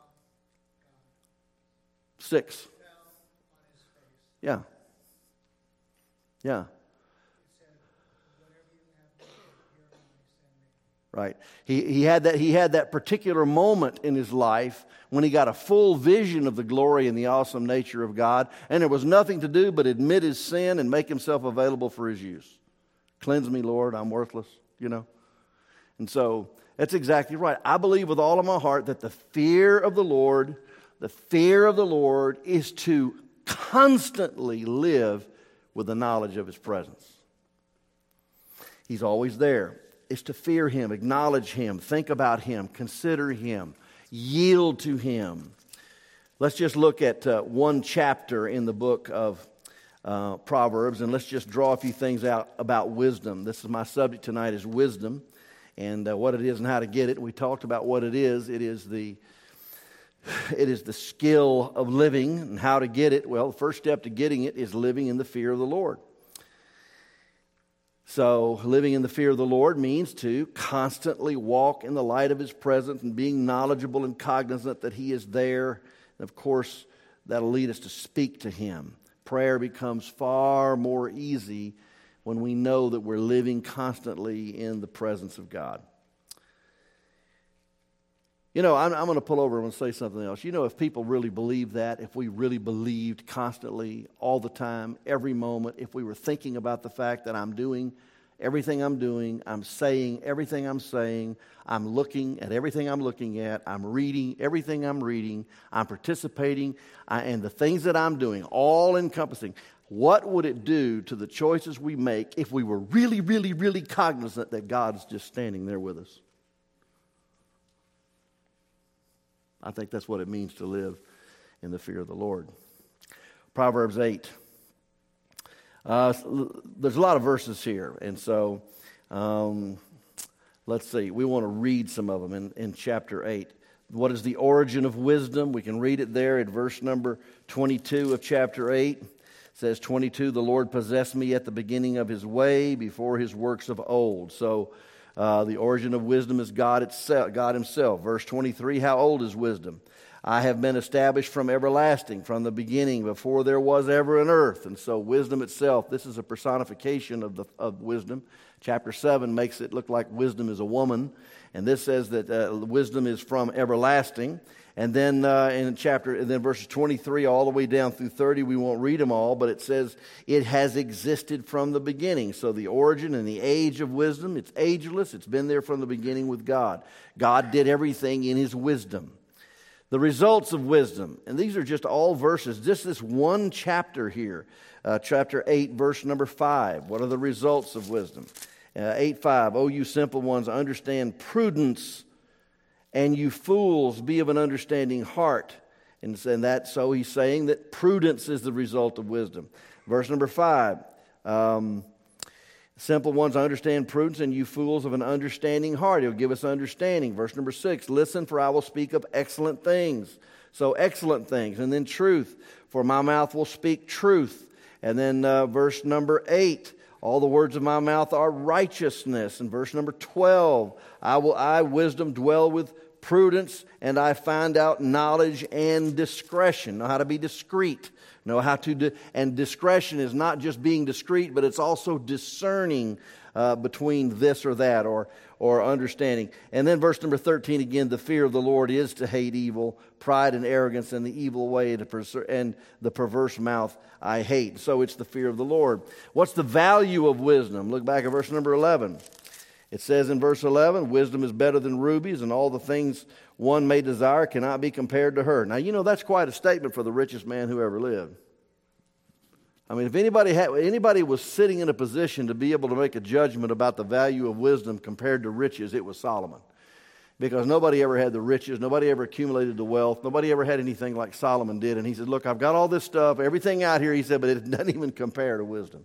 God. Six. Fell on his face. Yeah. Yeah. He said, whatever you have to do, here am I, send me. Right. He he had that he had that particular moment in his life when he got a full vision of the glory and the awesome nature of God, and there was nothing to do but admit his sin and make himself available for his use. Cleanse me, Lord, I'm worthless, you know. And so that's exactly right. I believe with all of my heart that the fear of the Lord, the fear of the Lord is to constantly live with the knowledge of his presence. He's always there. It's to fear him, acknowledge him, think about him, consider him, yield to him. Let's just look at uh, one chapter in the book of uh, Proverbs, and let's just draw a few things out about wisdom. This is my subject tonight, is wisdom, and uh, what it is and how to get it. We talked about what it is. It is the It is the skill of living, and how to get it. Well, the first step to getting it is living in the fear of the Lord. So living in the fear of the Lord means to constantly walk in the light of his presence and being knowledgeable and cognizant that he is there. And of course, that'll lead us to speak to him. Prayer becomes far more easy when we know that we're living constantly in the presence of God. You know, I'm, I'm going to pull over and say something else. You know, if people really believe that, if we really believed constantly, all the time, every moment, if we were thinking about the fact that I'm doing everything I'm doing, I'm saying everything I'm saying, I'm looking at everything I'm looking at, I'm reading everything I'm reading, I'm participating, I, and the things that I'm doing, all encompassing, what would it do to the choices we make if we were really, really, really cognizant that God's just standing there with us? I think that's what it means to live in the fear of the Lord. Proverbs eight. Uh, there's a lot of verses here, and so um, let's see. We want to read some of them in, in chapter eight. What is the origin of wisdom? We can read it there at verse number twenty-two of chapter eight. It says twenty-two, the Lord possessed me at the beginning of his way, before his works of old. So uh, the origin of wisdom is God itself, God himself. Verse twenty-three, how old is wisdom? I have been established from everlasting, from the beginning, before there was ever an earth. And so wisdom itself, this is a personification of the of wisdom. Chapter seven makes it look like wisdom is a woman. And this says that uh, wisdom is from everlasting. And then uh, in chapter, and then verses twenty-three all the way down through thirty, we won't read them all, but it says it has existed from the beginning. So the origin and the age of wisdom, it's ageless. It's been there from the beginning with God. God did everything in his wisdom. The results of wisdom, and these are just all verses, just this one chapter here, uh, chapter eight, verse number five. What are the results of wisdom? Uh, eight five, O you simple ones, understand prudence, and you fools, be of an understanding heart. And, and that, so he's saying that prudence is the result of wisdom. Verse number five, um, simple ones, understand prudence, and you fools of an understanding heart. He'll give us understanding. Verse number six, listen, for I will speak of excellent things. So excellent things. And then truth, for my mouth will speak truth. And then uh, verse number eight, all the words of my mouth are righteousness. And verse number twelve, I will, I, wisdom, dwell with prudence, and I find out knowledge and discretion. Know how to be discreet. Know how to, di- and discretion is not just being discreet, but it's also discerning uh, between this or that, or or understanding. And then verse number thirteen again, the fear of the Lord is to hate evil, pride and arrogance, and the evil way, to pers- and the perverse mouth I hate. So it's the fear of the Lord. What's the value of wisdom? Look back at verse number eleven. It says in verse eleven, wisdom is better than rubies, and all the things one may desire cannot be compared to her. Now, you know, that's quite a statement for the richest man who ever lived. I mean, if anybody had, anybody was sitting in a position to be able to make a judgment about the value of wisdom compared to riches, it was Solomon. Because nobody ever had the riches, nobody ever accumulated the wealth, nobody ever had anything like Solomon did. And he said, look, I've got all this stuff, everything out here, he said, but it doesn't even compare to wisdom.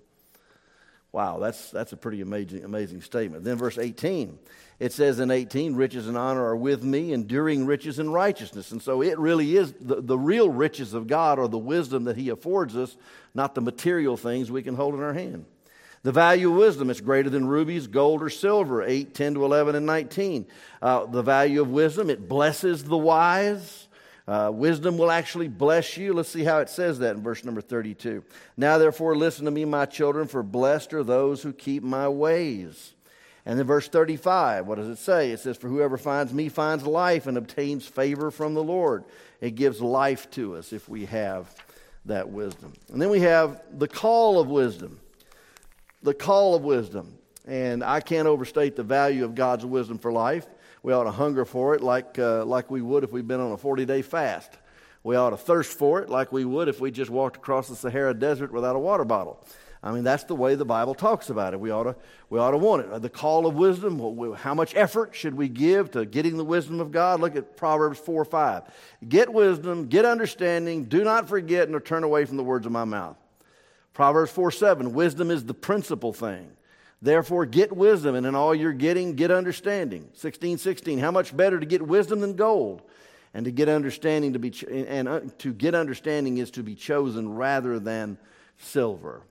Wow, that's that's a pretty amazing amazing statement. Then verse eighteen, it says in eighteen, riches and honor are with me, enduring riches and righteousness. And so it really is, the, the real riches of God are the wisdom that he affords us, not the material things we can hold in our hand. The value of wisdom, it's greater than rubies, gold, or silver, eight, ten to eleven, and nineteen. Uh, the value of wisdom, it blesses the wise. Uh, wisdom will actually bless you. Let's see how it says that in verse number thirty-two. Now therefore listen to me, my children, for blessed are those who keep my ways. And then verse thirty-five, what does it say? It says, for whoever finds me finds life and obtains favor from the Lord. It gives life to us if we have that wisdom. And then we have the call of wisdom. The call of wisdom. And I can't overstate the value of God's wisdom for life. We ought to hunger for it like uh, like we would if we'd been on a forty-day fast. We ought to thirst for it like we would if we just walked across the Sahara Desert without a water bottle. I mean, that's the way the Bible talks about it. We ought to we ought to want it. The call of wisdom, how much effort should we give to getting the wisdom of God? Look at Proverbs four five. Get wisdom, get understanding, do not forget nor turn away from the words of my mouth. Proverbs four seven, wisdom is the principal thing. Therefore, get wisdom, and in all you're getting, get understanding. sixteen sixteen, how much better to get wisdom than gold? And to get understanding to be ch- and uh, to get understanding is to be chosen rather than silver.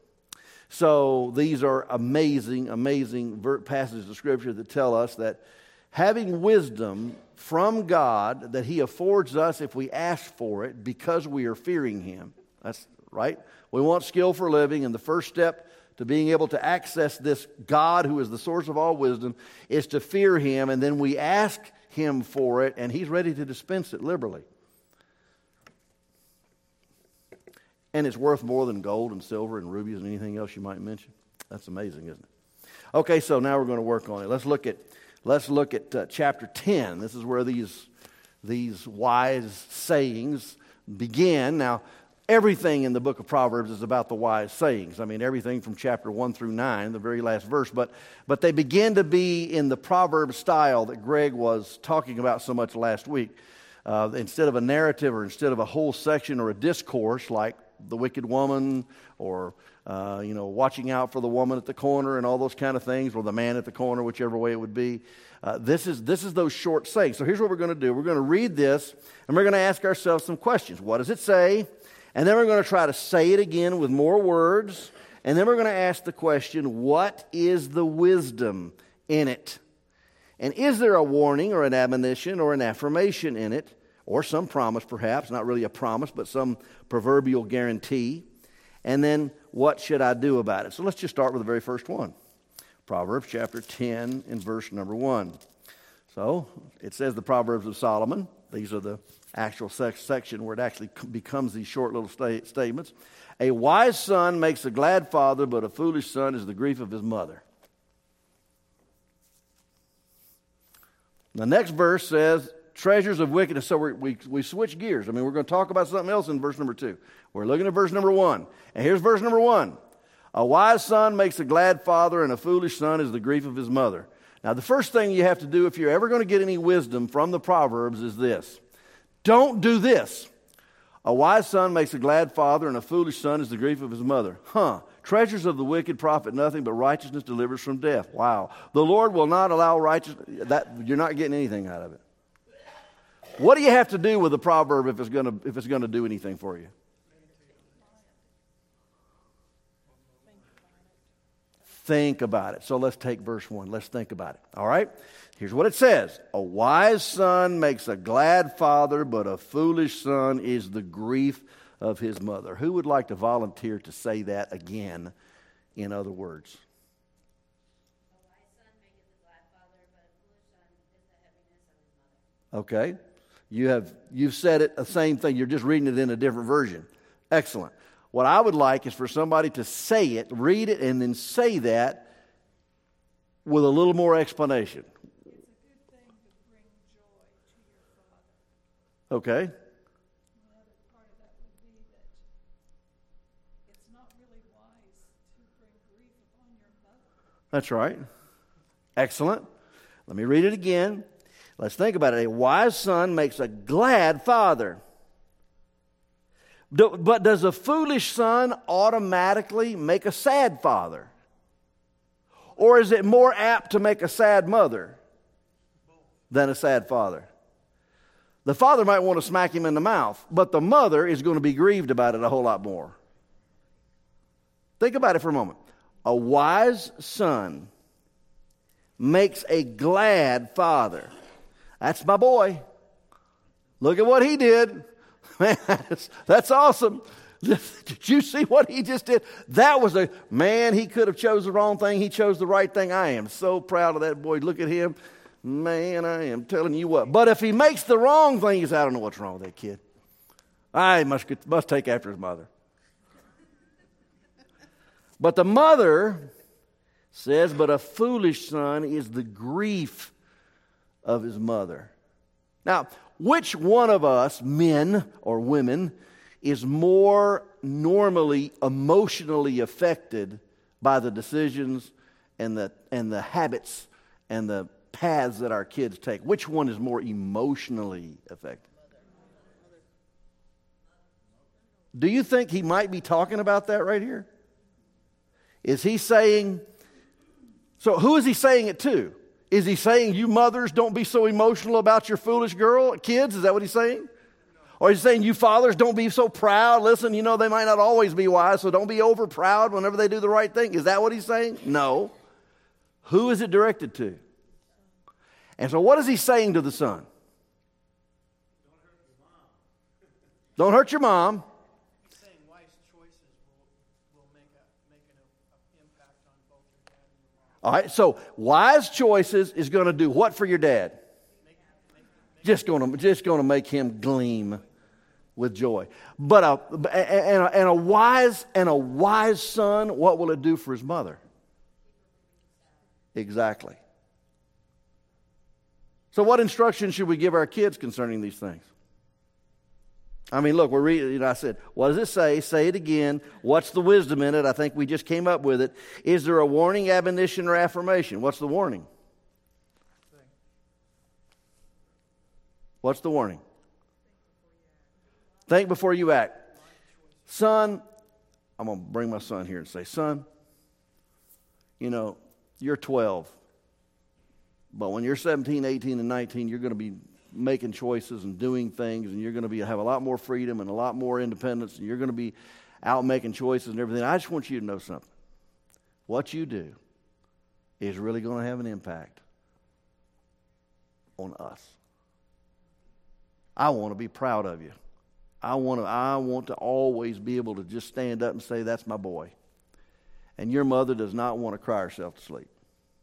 So these are amazing, amazing passages of Scripture that tell us that having wisdom from God that He affords us if we ask for it because we are fearing Him. That's right. We want skill for living, and the first step to being able to access this God who is the source of all wisdom is to fear Him, and then we ask Him for it, and He's ready to dispense it liberally. And it's worth more than gold and silver and rubies and anything else you might mention. That's amazing, isn't it? Okay, so now we're going to work on it. Let's look at let's look at uh, chapter ten. This is where these these wise sayings begin. Now, everything in the book of Proverbs is about the wise sayings. I mean, everything from chapter one through nine, the very last verse. But but they begin to be in the proverb style that Greg was talking about so much last week. Uh, instead of a narrative or instead of a whole section or a discourse like the wicked woman or uh, you know, watching out for the woman at the corner and all those kind of things, or the man at the corner, whichever way it would be. Uh, this is this is those short sayings. So here's what we're going to do. We're going to read this, and we're going to ask ourselves some questions. What does it say? And then we're going to try to say it again with more words. And then we're going to ask the question, what is the wisdom in it? And is there a warning or an admonition or an affirmation in it? Or some promise, perhaps. Not really a promise, but some proverbial guarantee. And then, what should I do about it? So let's just start with the very first one. Proverbs chapter ten and verse number one. So, it says the Proverbs of Solomon. These are the actual sex section where it actually becomes these short little sta- statements. A wise son makes a glad father, but a foolish son is the grief of his mother. The next verse says, treasures of wickedness. So we we we switch gears. I mean, we're going to talk about something else in verse number two. We're looking at verse number one. And here's verse number one. A wise son makes a glad father, and a foolish son is the grief of his mother. Now, the first thing you have to do if you're ever going to get any wisdom from the Proverbs is this. Don't do this. A wise son makes a glad father, and a foolish son is the grief of his mother. Huh. Treasures of the wicked profit nothing, but righteousness delivers from death. Wow. The Lord will not allow righteousness. That, you're not getting anything out of it. What do you have to do with a proverb if it's going to, if it's going to do anything for you? Think about it. So let's take verse one. Let's think about it. All right? Here's what it says. A wise son makes a glad father, but a foolish son is the grief of his mother. Who would like to volunteer to say that again in other words? A wise son maketh a glad father, but a foolish son is the heaviness of his mother. Okay. You have, you've said it the same thing. You're just reading it in a different version. Excellent. What I would like is for somebody to say it, read it, and then say that with a little more explanation. It's a good thing to bring joy to your father. Okay. Another part of that would be that it's not really wise to bring grief upon your mother. That's right. Excellent. Let me read it again. Let's think about it. A wise son makes a glad father. Do, but does a foolish son automatically make a sad father? Or is it more apt to make a sad mother than a sad father? The father might want to smack him in the mouth, but the mother is going to be grieved about it a whole lot more. Think about it for a moment. A wise son makes a glad father. That's my boy. Look at what he did. Man, that's, that's awesome. Did you see what he just did? That was a, man, he could have chose the wrong thing. He chose the right thing. I am so proud of that boy. Look at him. Man, I am telling you what. But if he makes the wrong thing, he says, I don't know what's wrong with that kid. I must, must take after his mother. But the mother says, but a foolish son is the grief of his mother. Now, which one of us, men or women, is more normally emotionally affected by the decisions and the and the habits and the paths that our kids take? Which one is more emotionally affected? Do you think he might be talking about that right here? Is he saying, so who is he saying it to? Is he saying, you mothers, don't be so emotional about your foolish girl, kids? Is that what he's saying? Or is he saying, you fathers, don't be so proud. Listen, you know, they might not always be wise, so don't be over proud whenever they do the right thing. Is that what he's saying? No. Who is it directed to? And so what is he saying to the son? Don't hurt your mom. He's saying wise choices will, will make, a, make an, an impact on both your dad and your mom. All right, so wise choices is going to do what for your dad? Just going to just going to make him gleam with joy. But a and, a and a wise and a wise son, what will it do for his mother? Exactly. So, what instruction should we give our kids concerning these things? I mean, look, we're reading. You know, I said, what does it say? Say it again. What's the wisdom in it? I think we just came up with it. Is there a warning, admonition, or affirmation? What's the warning? What's the warning? Think before you act. Son, I'm going to bring my son here and say, son, you know, you're twelve. But when you're seventeen, eighteen, and nineteen, you're going to be making choices and doing things, and you're going to be have a lot more freedom and a lot more independence, and you're going to be out making choices and everything. I just want you to know something. What you do is really going to have an impact on us. I want to be proud of you. I want to, I want to always be able to just stand up and say, that's my boy. And your mother does not want to cry herself to sleep.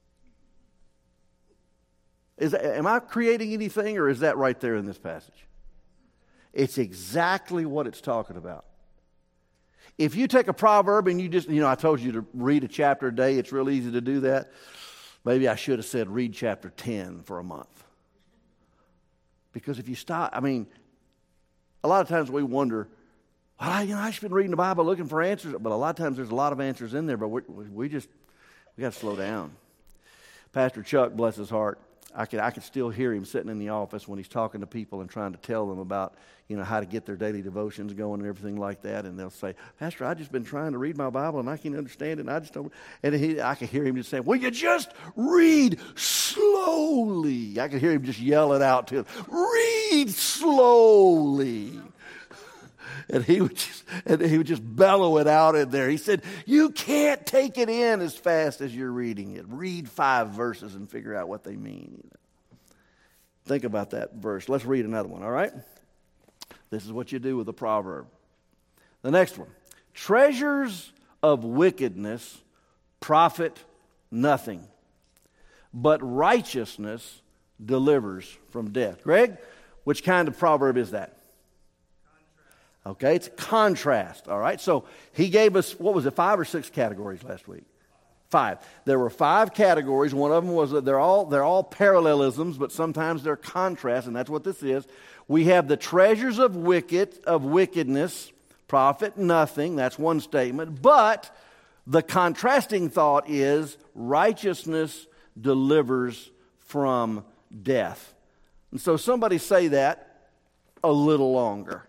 Is that, am I creating anything, or is that right there in this passage? It's exactly what it's talking about. If you take a proverb and you just, you know, I told you to read a chapter a day. It's real easy to do that. Maybe I should have said read chapter ten for a month. Because if you stop, I mean, a lot of times we wonder, well, you know, I've been reading the Bible looking for answers. But a lot of times there's a lot of answers in there, but we, we just, we got to slow down. Pastor Chuck, bless his heart, I can I can still hear him sitting in the office when he's talking to people and trying to tell them about, you know, how to get their daily devotions going and everything like that. And they'll say, Pastor, I've just been trying to read my Bible and I can't understand it. And I just don't. And he, I can hear him just saying, well, you just read slowly. I can hear him just yell it out to him. Read slowly. And he would just, and he would just bellow it out in there. He said, you can't take it in as fast as you're reading it. Read five verses and figure out what they mean. You know? Think about that verse. Let's read another one, all right? This is what you do with a proverb. The next one. Treasures of wickedness profit nothing, but righteousness delivers from death. Greg, which kind of proverb is that? Okay, it's a contrast, all right? So he gave us, what was it, five or six categories last week? Five. There were five categories. One of them was that they're all, they're all parallelisms, but sometimes they're contrasts, and that's what this is. We have the treasures of wicked, of wickedness, profit nothing. That's one statement. But the contrasting thought is righteousness delivers from death. And so somebody say that a little longer.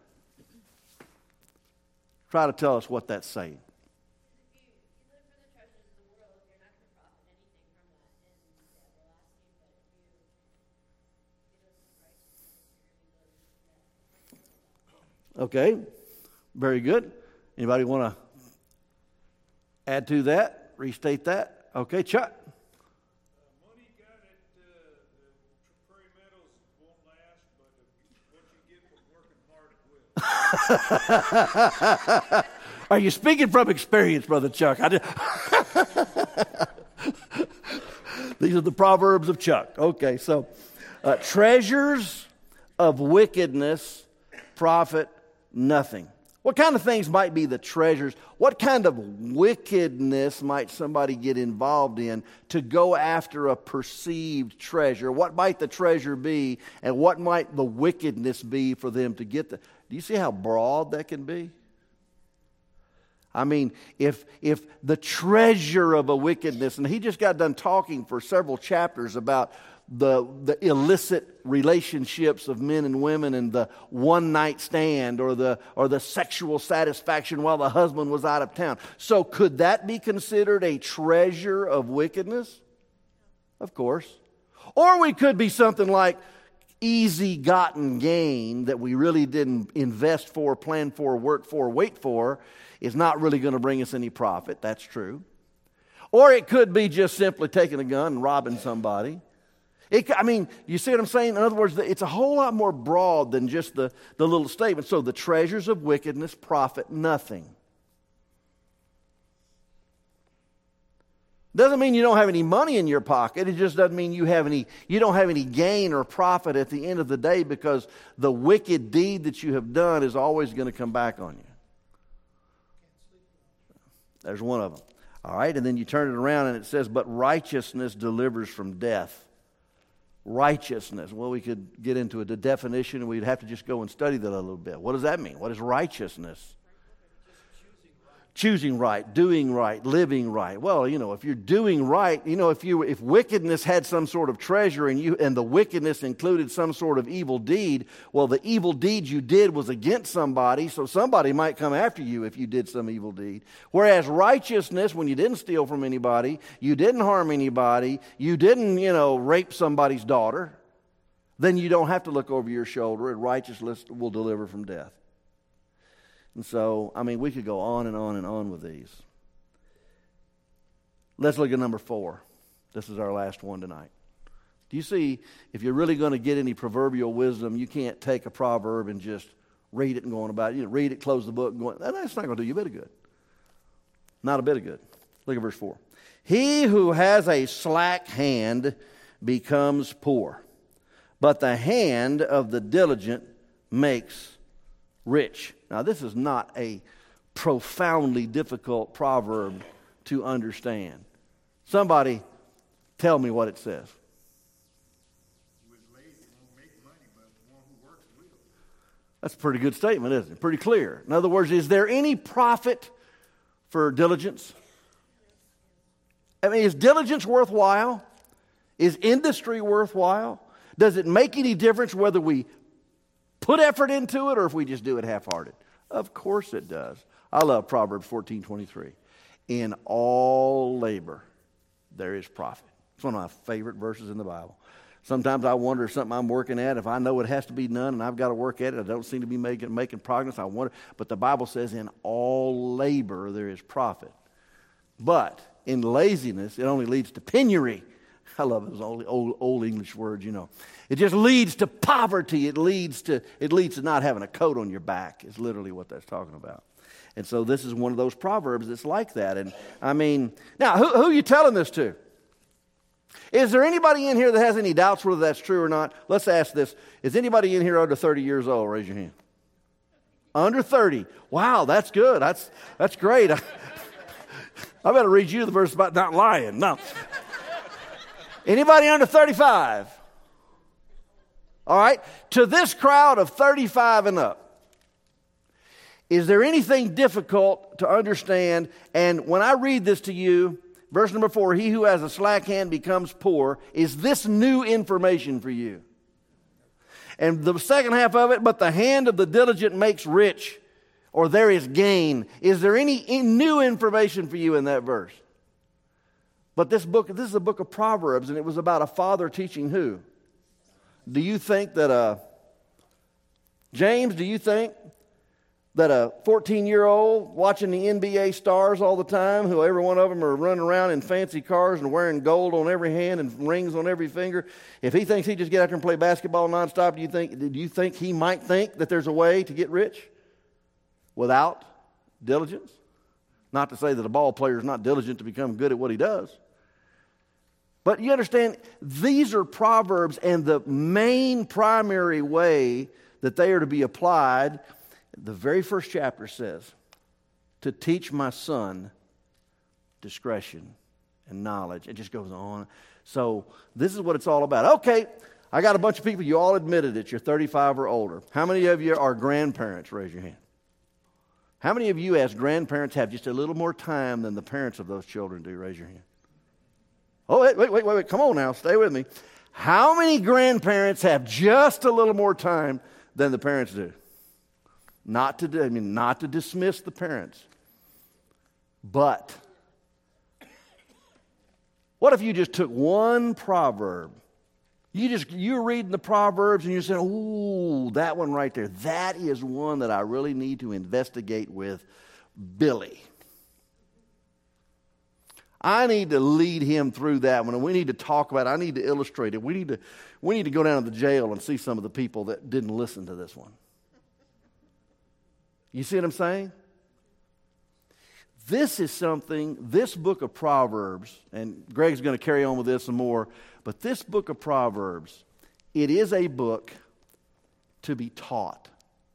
Try to tell us what that's saying. If you, you live for the treasures of the world, you're not going to profit anything from that in the everlasting. But if you, you live for righteousness, you're going to Okay, very good. Anybody want to add to that? Restate that? Okay, Chuck. Uh, money got at uh, the Prairie Meadows won't last, but what you get from working hard it will. Are you speaking from experience, Brother Chuck? I did. These are the Proverbs of Chuck. Okay, so uh, treasures of wickedness profit nothing. What kind of things might be the treasures? What kind of wickedness might somebody get involved in to go after a perceived treasure? What might the treasure be, and what might the wickedness be for them to get the? Do you see how broad that can be? I mean, if if the treasure of a wickedness, and he just got done talking for several chapters about the the illicit relationships of men and women and the one night stand or the or the sexual satisfaction while the husband was out of town. So could that be considered a treasure of wickedness? Of course. Or we could be something like easy gotten gain that we really didn't invest for, plan for, work for, wait for, is not really going to bring us any profit. That's true. Or it could be just simply taking a gun and robbing somebody. It, I mean, you see what I'm saying? In other words, it's a whole lot more broad than just the, the little statement. So the treasures of wickedness profit nothing. Doesn't mean you don't have any money in your pocket. It just doesn't mean you have any. You don't have any gain or profit at the end of the day, because the wicked deed that you have done is always going to come back on you. There's one of them. All right, and then you turn it around and it says, "But righteousness delivers from death." Righteousness. Well, we could get into a definition, and we'd have to just go and study that a little bit. What does that mean? What is righteousness? choosing right, doing right, living right. Well, you know, if you're doing right, you know, if you if wickedness had some sort of treasure and you and the wickedness included some sort of evil deed, well, the evil deed you did was against somebody, so somebody might come after you if you did some evil deed. Whereas righteousness, when you didn't steal from anybody, you didn't harm anybody, you didn't, you know, rape somebody's daughter, then you don't have to look over your shoulder, and righteousness will deliver from death. And so, I mean, we could go on and on and on with these. Let's look at number four. This is our last one tonight. Do you see, if you're really going to get any proverbial wisdom, you can't take a proverb and just read it and go on about it. You know, read it, close the book, and go on. That's not going to do you a bit of good. Not a bit of good. Look at verse four. He who has a slack hand becomes poor, but the hand of the diligent makes rich. Now, this is not a profoundly difficult proverb to understand. Somebody tell me what it says. Who is lazy won't make money, but the one who works will. That's a pretty good statement, isn't it? Pretty clear. In other words, is there any profit for diligence? I mean, is diligence worthwhile? Is industry worthwhile? Does it make any difference whether we put effort into it or if we just do it half-hearted? Of course it does. I love Proverbs fourteen twenty-three. In all labor, there is profit. It's one of my favorite verses in the Bible. Sometimes I wonder if something I'm working at, if I know it has to be done and I've got to work at it, I don't seem to be making, making progress, I wonder. But the Bible says in all labor, there is profit. But in laziness, it only leads to penury. I love those old, old, old English words, you know. It just leads to poverty. It leads to it leads to not having a coat on your back. Is literally what that's talking about. And so this is one of those proverbs that's like that. And I mean, now who, who are you telling this to? Is there anybody in here that has any doubts whether that's true or not? Let's ask this. Is anybody in here under thirty years old? Raise your hand. Under thirty. Wow, that's good. That's that's great. I, I better read you the verse about not lying. No. Anybody under thirty-five? All right. To this crowd of thirty-five and up, is there anything difficult to understand? And when I read this to you, verse number four, he who has a slack hand becomes poor, is this new information for you? And the second half of it, but the hand of the diligent makes rich, or there is gain. Is there any new information for you in that verse? But this book, this is a book of Proverbs, and it was about a father teaching who? Do you think that a, James, do you think that a fourteen-year-old watching the N B A stars all the time, who every one of them are running around in fancy cars and wearing gold on every hand and rings on every finger, if he thinks he just get out there and play basketball nonstop, do you think, do you think he might think that there's a way to get rich without diligence? Not to say that a ball player is not diligent to become good at what he does. But you understand, these are proverbs, and the main primary way that they are to be applied, the very first chapter says, to teach my son discretion and knowledge. It just goes on. So this is what it's all about. Okay, I got a bunch of people, you all admitted that you're thirty-five or older. How many of you are grandparents? Raise your hand. How many of you as grandparents have just a little more time than the parents of those children do? Raise your hand. Oh, wait, wait, wait, wait, wait. Come on now. Stay with me. How many grandparents have just a little more time than the parents do? Not to, I mean, not to dismiss the parents. But what if you just took one proverb? You just, you're reading the Proverbs and you say, ooh, that one right there. That is one that I really need to investigate with Billy. I need to lead him through that one, and we need to talk about it. I need to illustrate it. We need to, we need to go down to the jail and see some of the people that didn't listen to this one. You see what I'm saying? This is something, this book of Proverbs, and Greg's going to carry on with this some more, but this book of Proverbs, it is a book to be taught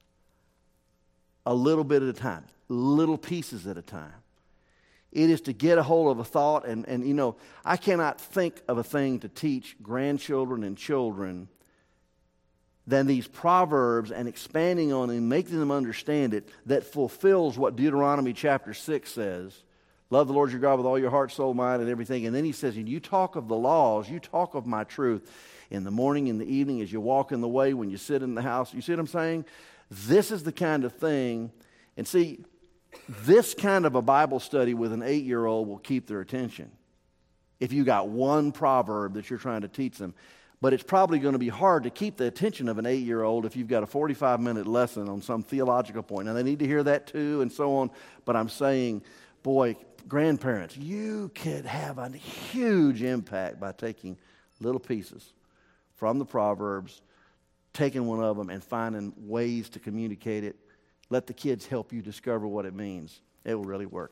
a little bit at a time, little pieces at a time. It is to get a hold of a thought, and, and you know, I cannot think of a thing to teach grandchildren and children than these proverbs and expanding on it and making them understand it that fulfills what Deuteronomy chapter six says. Love the Lord your God with all your heart, soul, mind, and everything. And then he says, and you talk of the laws, you talk of my truth in the morning, in the evening, as you walk in the way, when you sit in the house. You see what I'm saying? This is the kind of thing. And see, this kind of a Bible study with an eight-year-old will keep their attention. If you got one proverb that you're trying to teach them. But it's probably going to be hard to keep the attention of an eight-year-old if you've got a forty-five minute lesson on some theological point. Now, they need to hear that too and so on. But I'm saying, boy, grandparents, you could have a huge impact by taking little pieces from the Proverbs, taking one of them and finding ways to communicate it. Let the kids help you discover what it means. It will really work.